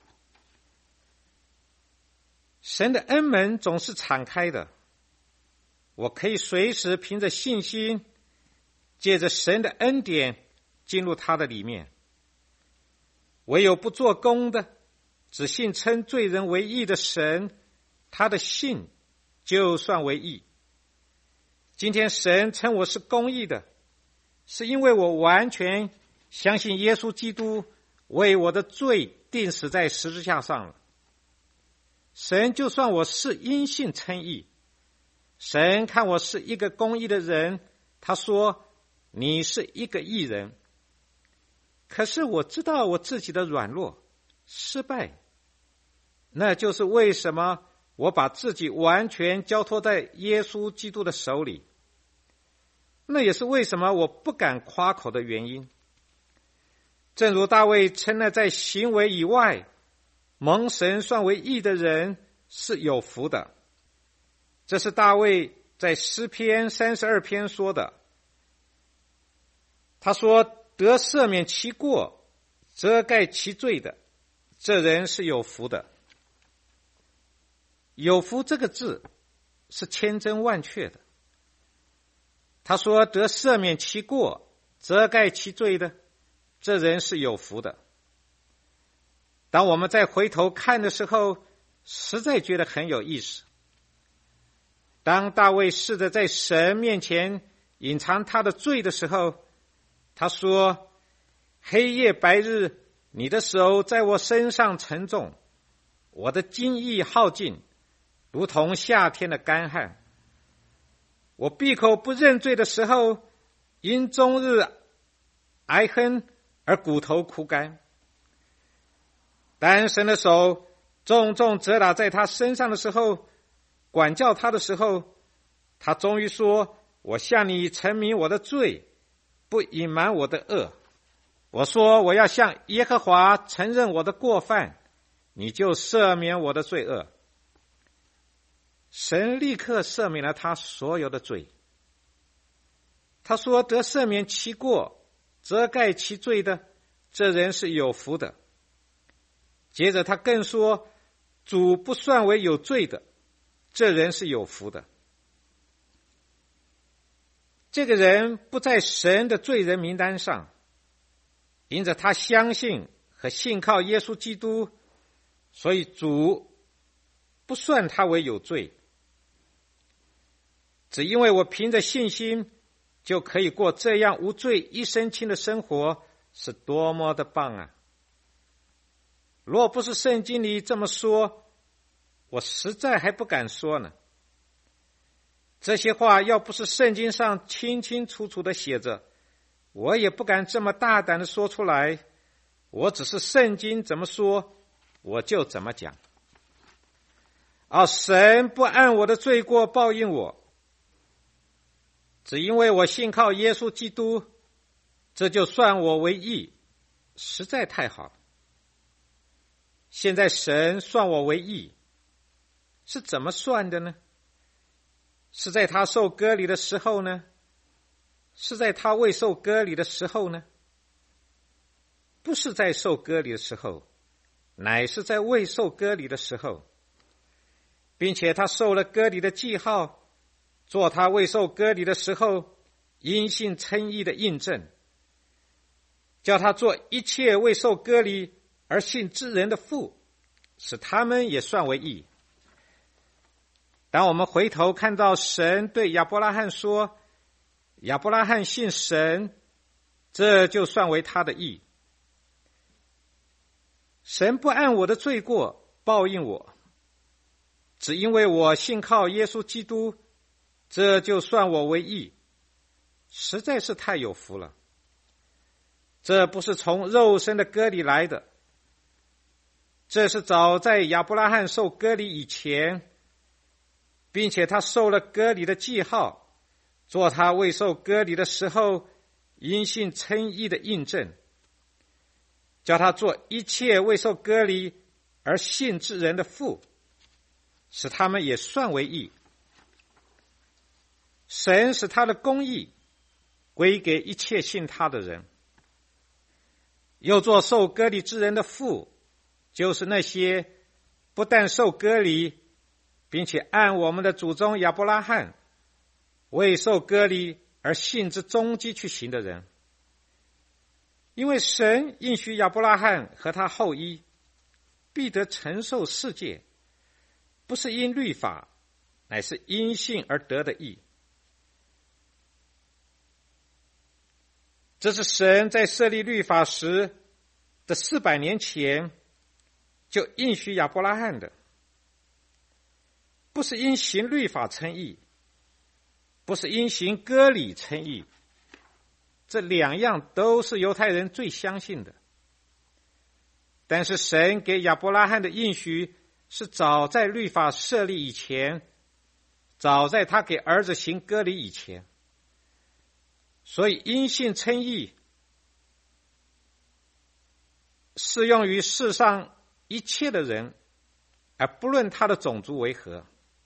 S1: 神的恩门总是敞开的，我可以随时凭着信心，借着神的恩典进入他的里面。唯有不做工的，只信称罪人为义的神，他的信就算为义。今天神称我是公义的，是因为我完全相信耶稣基督为我的罪钉死在十字架上了。神就算我是因信称义，神看我是一个公义的人，他说你是一个义人。可是我知道我自己的软弱失败，那就是为什么我把自己完全交托在耶稣基督的手里，那也是为什么我不敢夸口的原因。正如大卫称了在行为以外蒙神算为义的人是有福的，这是大卫在诗篇32篇说的。他说得赦免其过，遮盖其罪的，这人是有福的。有福这个字是千真万确的。他说得赦免其过，遮盖其罪的，这人是有福的。当我们再回头看的时候，实在觉得很有意思。 当大卫试着在神面前隐藏他的罪的时候，他说：黑夜白日，你的手在我身上沉重，我的精意耗尽，如同夏天的干旱。我闭口不认罪的时候，因终日哀恨而骨头枯干。当神的手重重责打在他身上的时候，管教他的时候，他终于说：我向你陈明我的罪，不隐瞒我的恶。我说我要向耶和华承认我的过犯，你就赦免我的罪恶。神立刻赦免了他所有的罪。他说：得赦免其过，遮盖其罪的，这人是有福的。接着他更说：主不算为有罪的，这人是有福的。这个人不在神的罪人名单上，因着他相信和信靠耶稣基督，所以主不算他为有罪。只因为我凭着信心就可以过这样无罪一身轻的生活，是多么的棒啊！若不是圣经里这么说，我实在还不敢说呢。这些话要不是圣经上清清楚楚的写着，我也不敢这么大胆的说出来。我只是圣经怎么说，我就怎么讲。神不按我的罪过报应我，只因为我信靠耶稣基督，这就算我为义，实在太好了。现在神算我为义，是怎么算的呢？是在他受割礼的时候呢？是在他未受割礼的时候呢？不是在受割礼的时候，乃是在未受割礼的时候，并且他受了割礼的记号，做他未受割礼的时候因信称义的印证，叫他做一切未受割礼而信之人的父，使他们也算为义。当我们回头看到神对亚伯拉罕说，亚伯拉罕信神，这就算为他的义。神不按我的罪过报应我，只因为我信靠耶稣基督，这就算我为义，实在是太有福了。这不是从肉身的割礼来的，这是早在亚伯拉罕受割礼以前，并且他受了割礼的记号，做他未受割礼的时候因信称义的印证，叫他做一切未受割礼而信之人的父，使他们也算为义。神使他的公义归给一切信他的人，又做受割礼之人的父，就是那些不但受割礼，并且按我们的祖宗亚伯拉罕未受割礼而信之踪迹去行的人。因为神应许亚伯拉罕和他后裔必得承受世界，不是因律法，乃是因信而得的义。这是神在设立律法时的400年前就应许亚伯拉罕的，不是因行律法称义，不是因行割礼称义，这两样都是犹太人最相信的。但是神给亚伯拉罕的应许是早在律法设立以前，早在他给儿子行割礼以前，所以因信称义适用于世上一切的人，而不论他的种族为何。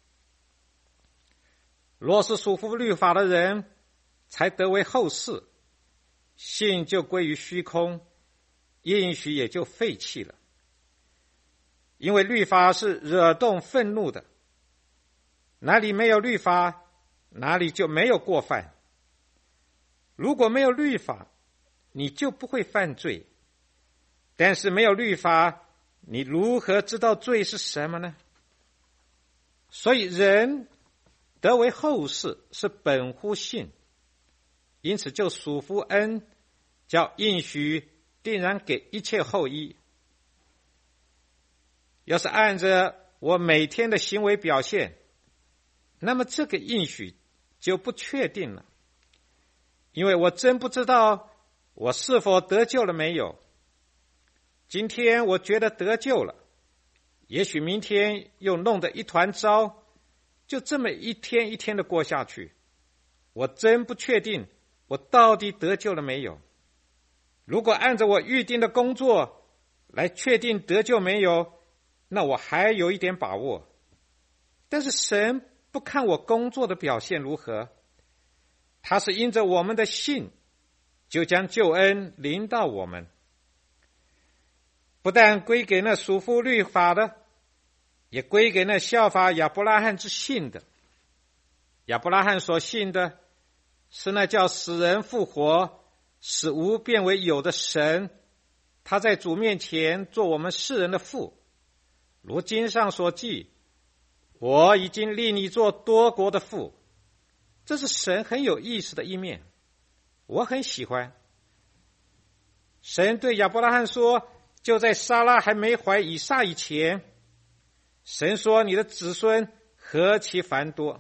S1: 若是属乎律法的人才得为后世，信就归于虚空，应许也就废弃了。因为律法是惹动愤怒的，哪里没有律法，哪里就没有过犯。如果没有律法，你就不会犯罪，但是没有律法，你如何知道罪是什么呢？所以人得为后世，是本乎信，因此就属乎恩，叫应许定然给一切后裔。要是按着我每天的行为表现，那么这个应许就不确定了，因为我真不知道我是否得救了没有。今天我觉得得救了，也许明天又弄得一团糟，就这么一天一天的过下去。我真不确定我到底得救了没有。如果按照我预定的工作来确定得救没有，那我还有一点把握。但是神不看我工作的表现如何，他是因着我们的信，就将救恩临到我们。不但归给那属乎律法的，也归给那效法亚伯拉罕之信的。亚伯拉罕所信的是那叫死人复活，使无变为有的神，他在主面前做我们世人的父。如经上所记，我已经立你做多国的父。这是神很有意思的一面，我很喜欢。神对亚伯拉罕说，就在撒拉还没怀以撒以前，神说你的子孙何其繁多。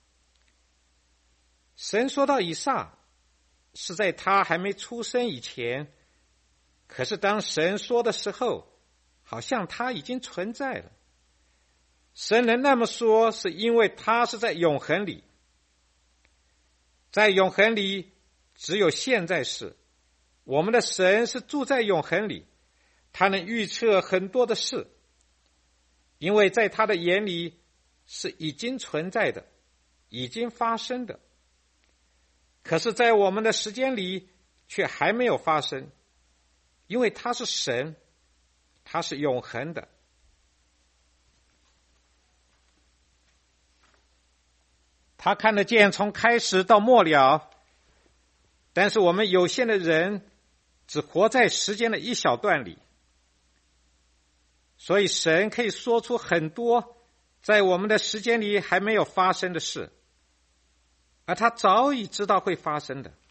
S1: 神说到以撒是在他还没出生以前，可是当神说的时候，好像他已经存在了。神能那么说，是因为他是在永恒里。在永恒里只有现在式，我们的神是住在永恒里，他能预测很多的事，因为在他的眼里是已经存在的，已经发生的。可是在我们的时间里却还没有发生，因为他是神，他是永恒的。他看得见从开始到末了，但是我们有限的人只活在时间的一小段里，所以神可以说出很多在我们的时间里还没有发生的事，而他早已知道会发生的。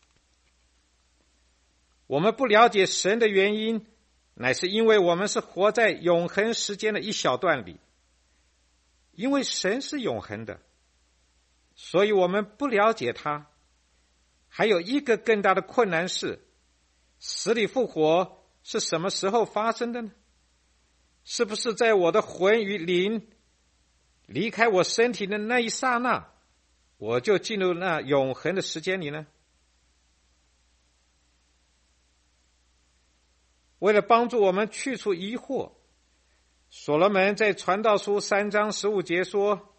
S1: 我们不了解神的原因，乃是因为我们是活在永恒时间的一小段里。因为神是永恒的，所以我们不了解他。还有一个更大的困难是，死里复活是什么时候发生的呢？是不是在我的魂与灵离开我身体的那一刹那，我就进入那永恒的时间里呢？为了帮助我们去除疑惑，所罗门在传道书3章15节说，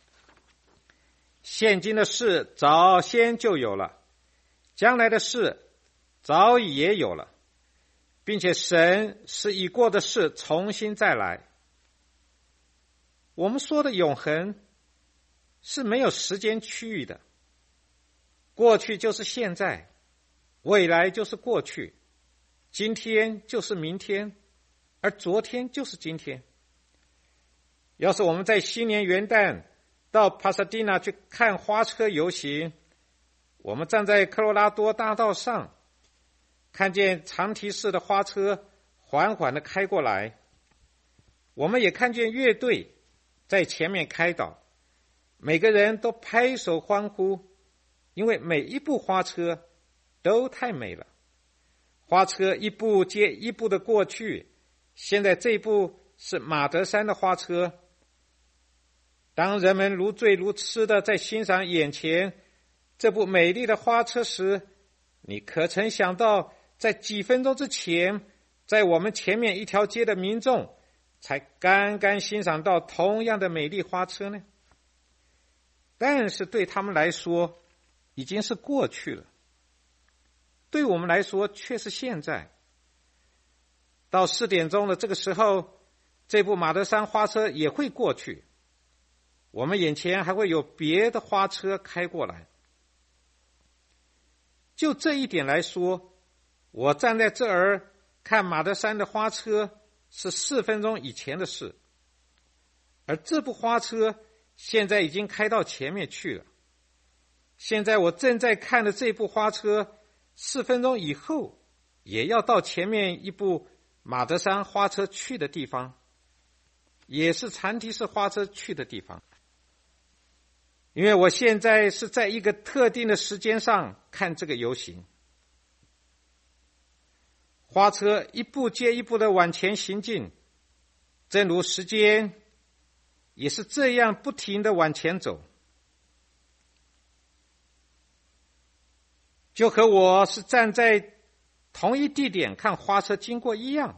S1: 现今的事早先就有了，将来的事早已也有了，并且神使已过的事重新再来。我们说的永恒是没有时间区域的，过去就是现在，未来就是过去，今天就是明天，而昨天就是今天。要是我们在新年元旦到帕萨蒂纳去看花车游行，我们站在科罗拉多大道上，看见长堤式的花车缓缓地开过来，我们也看见乐队在前面开导，每个人都拍手欢呼，因为每一部花车都太美了。花车一步接一步的过去，现在这一部是马德山的花车。当人们如醉如痴的在欣赏眼前这部美丽的花车时，你可曾想到，在几分钟之前，在我们前面一条街的民众才刚刚欣赏到同样的美丽花车呢？但是对他们来说已经是过去了，对我们来说却是现在。到4点钟的这个时候，这部马德山花车也会过去，我们眼前还会有别的花车开过来。就这一点来说，我站在这儿看马德山的花车是4分钟以前的事，而这部花车现在已经开到前面去了。现在我正在看的这部花车，4分钟以后也要到前面一部马德山花车去的地方，也是长堤式花车去的地方。因为我现在是在一个特定的时间上看这个游行，花车一步接一步的往前行进，正如时间也是这样不停的往前走，就和我是站在同一地点看花车经过一样。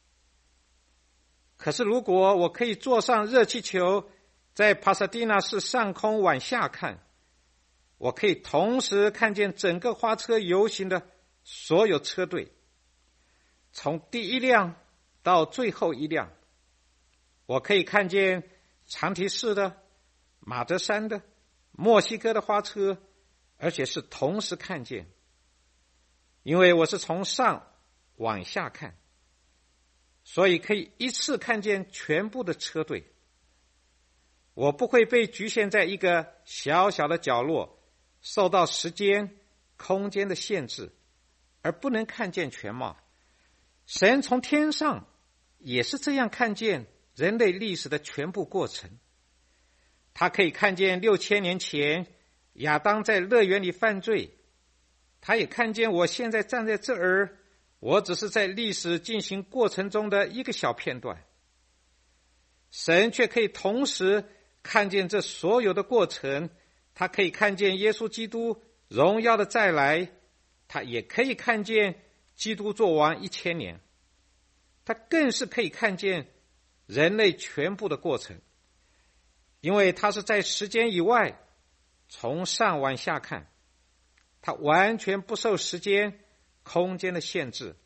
S1: 可是如果我可以坐上热气球，在帕萨蒂纳市上空往下看，我可以同时看见整个花车游行的所有车队，从第一辆到最后一辆。我可以看见长堤市的、马德山的、墨西哥的花车，而且是同时看见，因为我是从上往下看，所以可以一次看见全部的车队。我不会被局限在一个小小的角落，受到时间、空间的限制，而不能看见全貌。神从天上也是这样看见人类历史的全部过程。他可以看见6000年前亚当在乐园里犯罪，他也看见我现在站在这儿，我只是在历史进行过程中的一个小片段。神却可以同时看见这所有的过程，他可以看见耶稣基督荣耀的再来，他也可以看见基督做王1000年，他更是可以看见人类全部的过程，因为他是在时间以外从上往下看，他完全不受时间、空间的限制。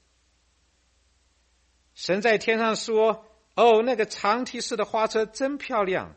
S1: 神在天上说：哦，那个长堤式的花车真漂亮。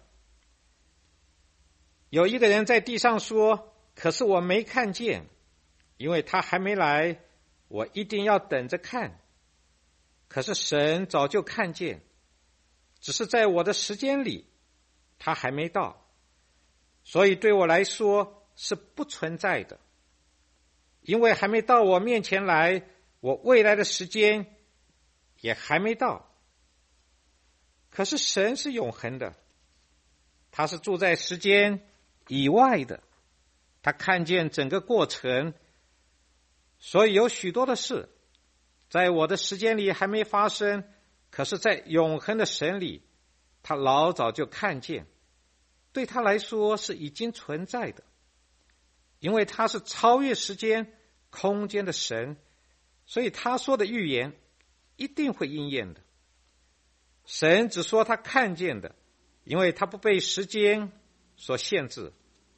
S1: 有一个人在地上说：可是我没看见，因为他还没来，我一定要等着看。可是神早就看见，只是在我的时间里他还没到，所以对我来说是不存在的。因为还没到我面前来，我未来的时间也还没到。可是神是永恒的，他是住在时间以外的，他看见整个过程，所以有许多的事在我的时间里还没发生，可是在永恒的神里他老早就看见，对他来说是已经存在的。因为他是超越时间空间的神，所以他说的预言一定会应验的。神只说他看见的，因为他不被时间所限制。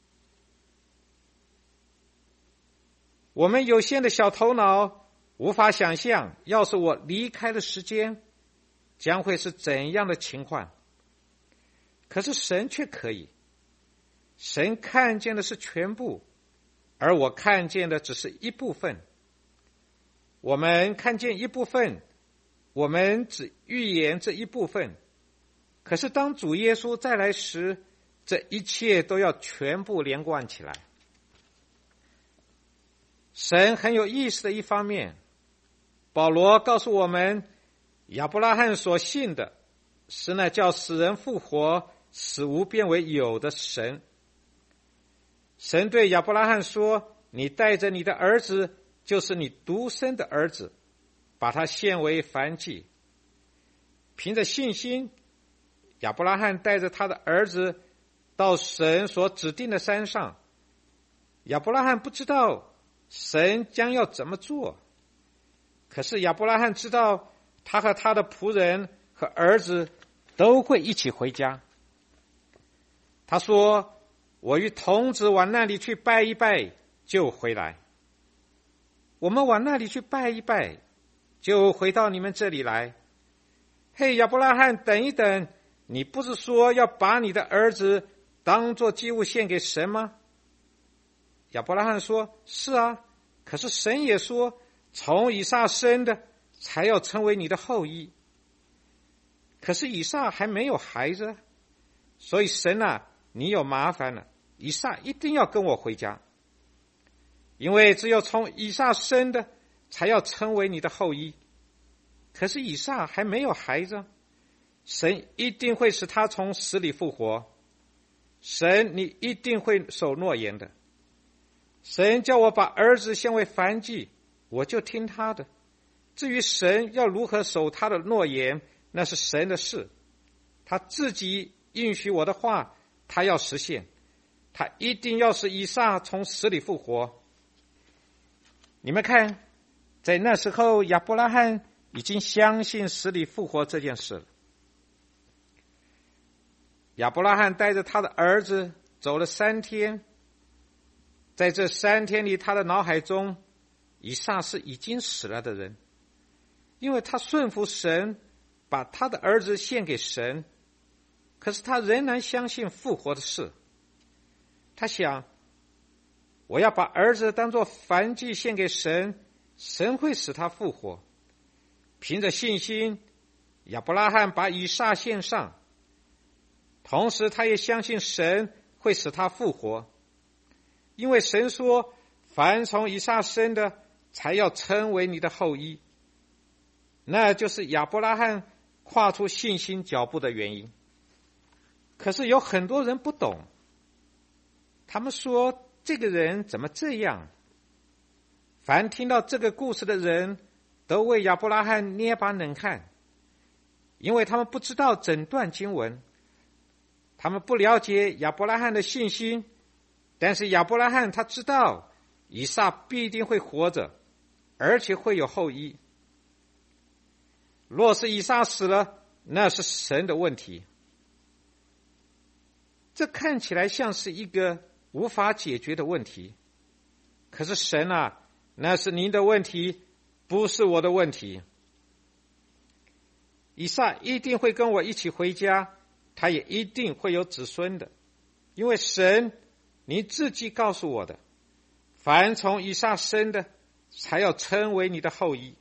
S1: 我们有限的小头脑无法想象，要是我离开了时间，将会是怎样的情况。可是神却可以，神看见的是全部，而我看见的只是一部分。我们看见一部分，我们只预言这一部分。可是当主耶稣再来时，这一切都要全部连贯起来。神很有意思的一方面，保罗告诉我们，亚伯拉罕所信的是那叫死人复活、使无变为有的神。神对亚伯拉罕说：你带着你的儿子，就是你独生的儿子，把他献为燔祭。凭着信心，亚伯拉罕带着他的儿子到神所指定的山上。亚伯拉罕不知道神将要怎么做，可是亚伯拉罕知道他和他的仆人和儿子都会一起回家。他说：我与童子往那里去拜一拜，就回来。我们往那里去拜一拜，就回到你们这里来。嘿，亚伯拉罕，等一等，你不是说要把你的儿子当作祭物献给神吗？亚伯拉罕说：是啊，可是神也说，从以撒生的才要成为你的后裔。可是以撒还没有孩子，所以神你有麻烦了，以撒一定要跟我回家，因为只有从以撒生的才要成为你的后裔。可是以撒还没有孩子，神一定会使他从死里复活。神，你一定会守诺言的。神叫我把儿子献为燔祭，我就听他的。至于神要如何守他的诺言，那是神的事。他自己应许我的话，他要实现。他一定要使以撒从死里复活。你们看，在那时候亚伯拉罕已经相信死里复活这件事了。亚伯拉罕带着他的儿子走了3天，在这3天里，他的脑海中以撒是已经死了的人，因为他顺服神，把他的儿子献给神，可是他仍然相信复活的事。他想，我要把儿子当作燔祭献给神，神会使他复活。凭着信心，亚伯拉罕把以撒献上，同时他也相信神会使他复活，因为神说，凡从以撒生的才要称为你的后裔。那就是亚伯拉罕跨出信心脚步的原因。可是有很多人不懂，他们说，这个人怎么这样？凡听到这个故事的人都为亚伯拉罕捏把冷汗，因为他们不知道整段经文，他们不了解亚伯拉罕的信心。但是亚伯拉罕他知道以撒必定会活着，而且会有后裔。若是以撒死了，那是神的问题。这看起来像是一个无法解决的问题，可是神啊，那是您的问题，不是我的问题。以撒一定会跟我一起回家，他也一定会有子孙的，因为神你自己告诉我的，凡从以撒生的才要称为你的后裔。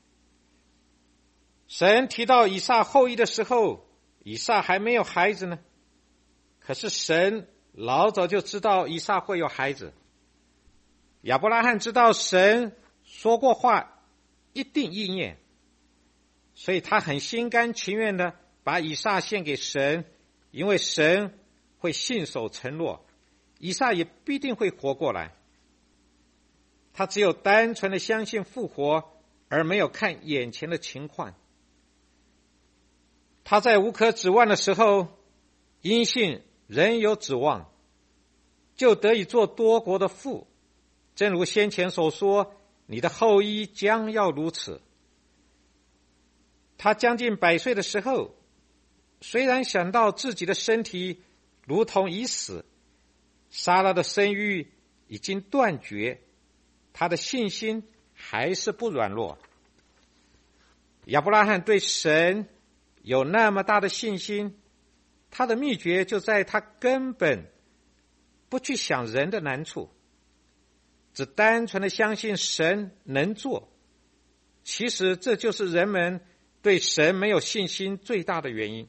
S1: 神提到以撒后裔的时候，以撒还没有孩子呢，可是神老早就知道以撒会有孩子。亚伯拉罕知道神说过话一定应验，所以他很心甘情愿的把以撒献给神，因为神会信守承诺，以撒也必定会活过来。他只有单纯的相信复活，而没有看眼前的情况。他在无可指望的时候，因信仍有指望，就得以做多国的父。正如先前所说，你的后裔将要如此。他将近100岁的时候，虽然想到自己的身体如同已死，撒拉的生育已经断绝，他的信心还是不软弱。亚伯拉罕对神有那么大的信心，他的秘诀就在他根本不去想人的难处，只单纯的相信神能做。其实这就是人们对神没有信心最大的原因。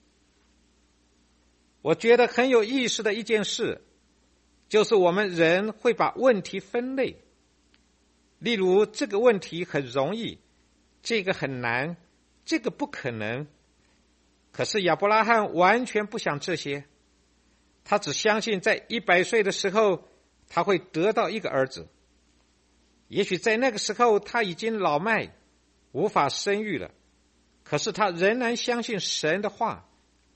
S1: 我觉得很有意思的一件事，就是我们人会把问题分类，例如这个问题很容易，这个很难，这个不可能。可是亚伯拉罕完全不想这些，他只相信在100岁的时候他会得到一个儿子。也许在那个时候他已经老迈，无法生育了，可是他仍然相信神的话。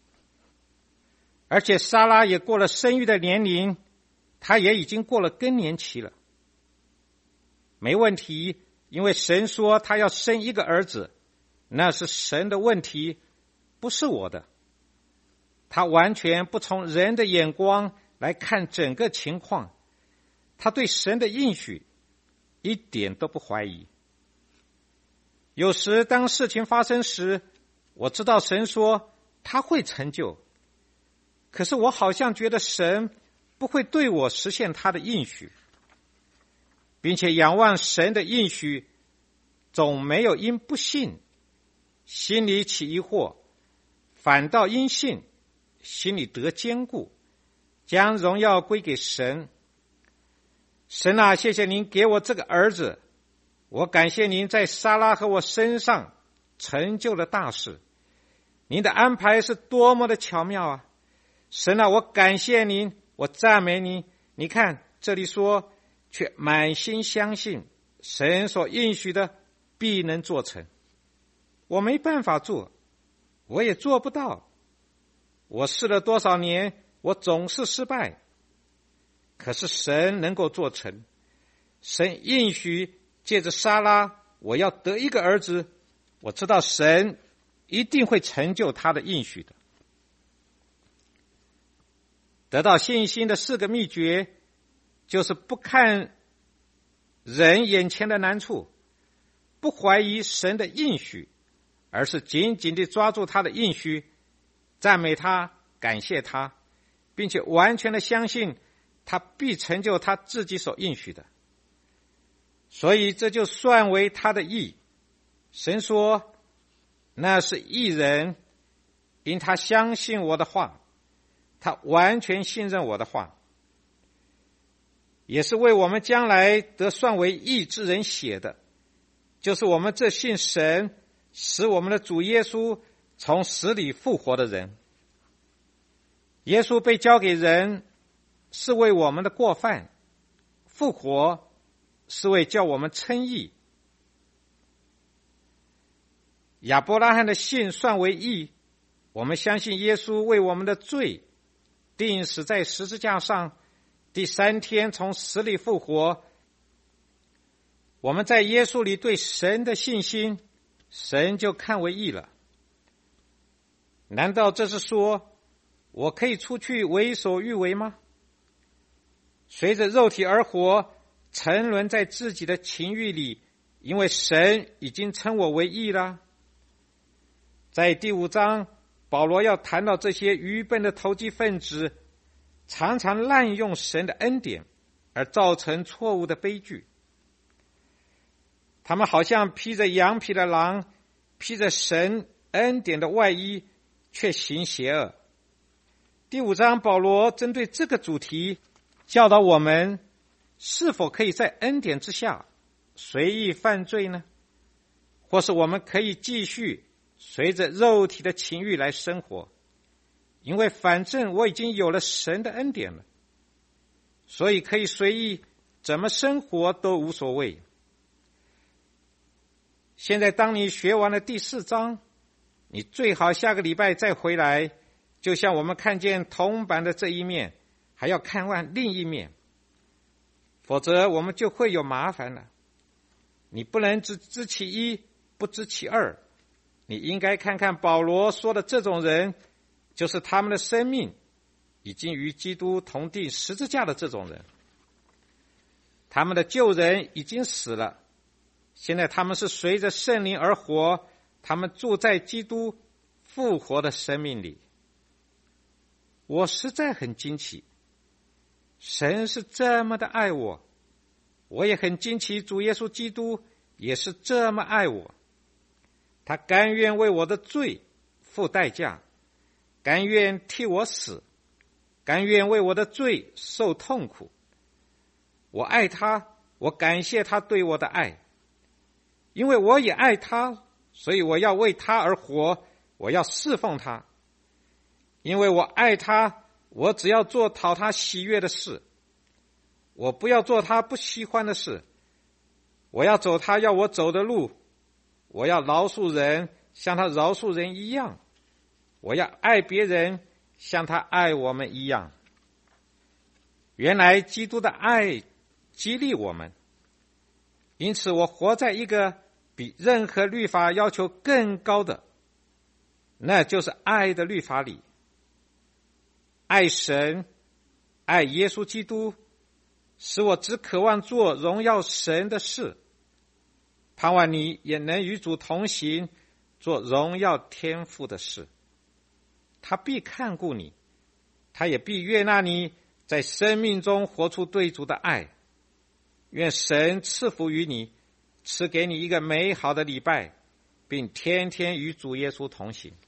S1: 而且撒拉也过了生育的年龄，他也已经过了更年期了。没问题，因为神说他要生一个儿子，那是神的问题，不是我的。他完全不从人的眼光来看整个情况，他对神的应许一点都不怀疑。有时当事情发生时，我知道神说他会成就，可是我好像觉得神不会对我实现他的应许，并且仰望神的应许，总没有因不信心里起疑惑，反倒因信心里得坚固， 将荣耀归给神。神啊，谢谢您给我这个儿子，我感谢您在撒拉和我身上成就了大事，您的安排是多么的巧妙啊！神啊，我感谢您，我赞美您。你看这里说，却满心相信神所应许的必能做成。我没办法做，我也做不到，我试了多少年，我总是失败。可是神能够做成，神应许借着撒拉，我要得一个儿子，我知道神一定会成就他的应许的。得到信心的4个秘诀，就是不看人眼前的难处，不怀疑神的应许，而是紧紧地抓住他的应许，赞美他，感谢他，并且完全的相信他必成就他自己所应许的。所以这就算为他的义。神说，那是义人，因他相信我的话，他完全信任我的话，也是为我们将来得算为义之人写的，就是我们这信神使我们的主耶稣从死里复活的人。耶稣被交给人，是为我们的过犯，复活是为叫我们称义。亚伯拉罕的信算为义，我们相信耶稣为我们的罪钉死在十字架上，第3天从死里复活。我们在耶稣里对神的信心，神就看为义了。难道这是说我可以出去为所欲为吗？随着肉体而活，沉沦在自己的情欲里，因为神已经称我为义了。在第5章，保罗要谈到这些愚笨的投机分子常常滥用神的恩典，而造成错误的悲剧。他们好像披着羊皮的狼，披着神恩典的外衣，却行邪恶。第5章，保罗针对这个主题教导我们，是否可以在恩典之下随意犯罪呢？或是我们可以继续随着肉体的情欲来生活，因为反正我已经有了神的恩典了，所以可以随意怎么生活都无所谓。现在当你学完了第4章，你最好下个礼拜再回来，就像我们看见铜板的这一面，还要看完另一面，否则我们就会有麻烦了。你不能只知其一，不知其二。你应该看看保罗说的这种人，就是他们的生命已经与基督同定十字架的这种人。他们的旧人已经死了，现在他们是随着圣灵而活，他们住在基督复活的生命里。我实在很惊奇，神是这么的爱我，我也很惊奇主耶稣基督也是这么爱我。他甘愿为我的罪付代价，甘愿替我死，甘愿为我的罪受痛苦。我爱他，我感谢他对我的爱，因为我也爱他，所以我要为他而活，我要侍奉他。因为我爱他，我只要做讨他喜悦的事，我不要做他不喜欢的事，我要走他要我走的路，我要饶恕人像他饶恕人一样，我要爱别人像他爱我们一样。原来基督的爱激励我们，因此我活在一个比任何律法要求更高的，那就是爱的律法里。爱神，爱耶稣基督，使我只渴望做荣耀神的事，盼望你也能与主同行，做荣耀天父的事。他必看顾你，他也必悦纳你在生命中活出对主的爱。愿神赐福于你，赐给你一个美好的礼拜，并天天与主耶稣同行。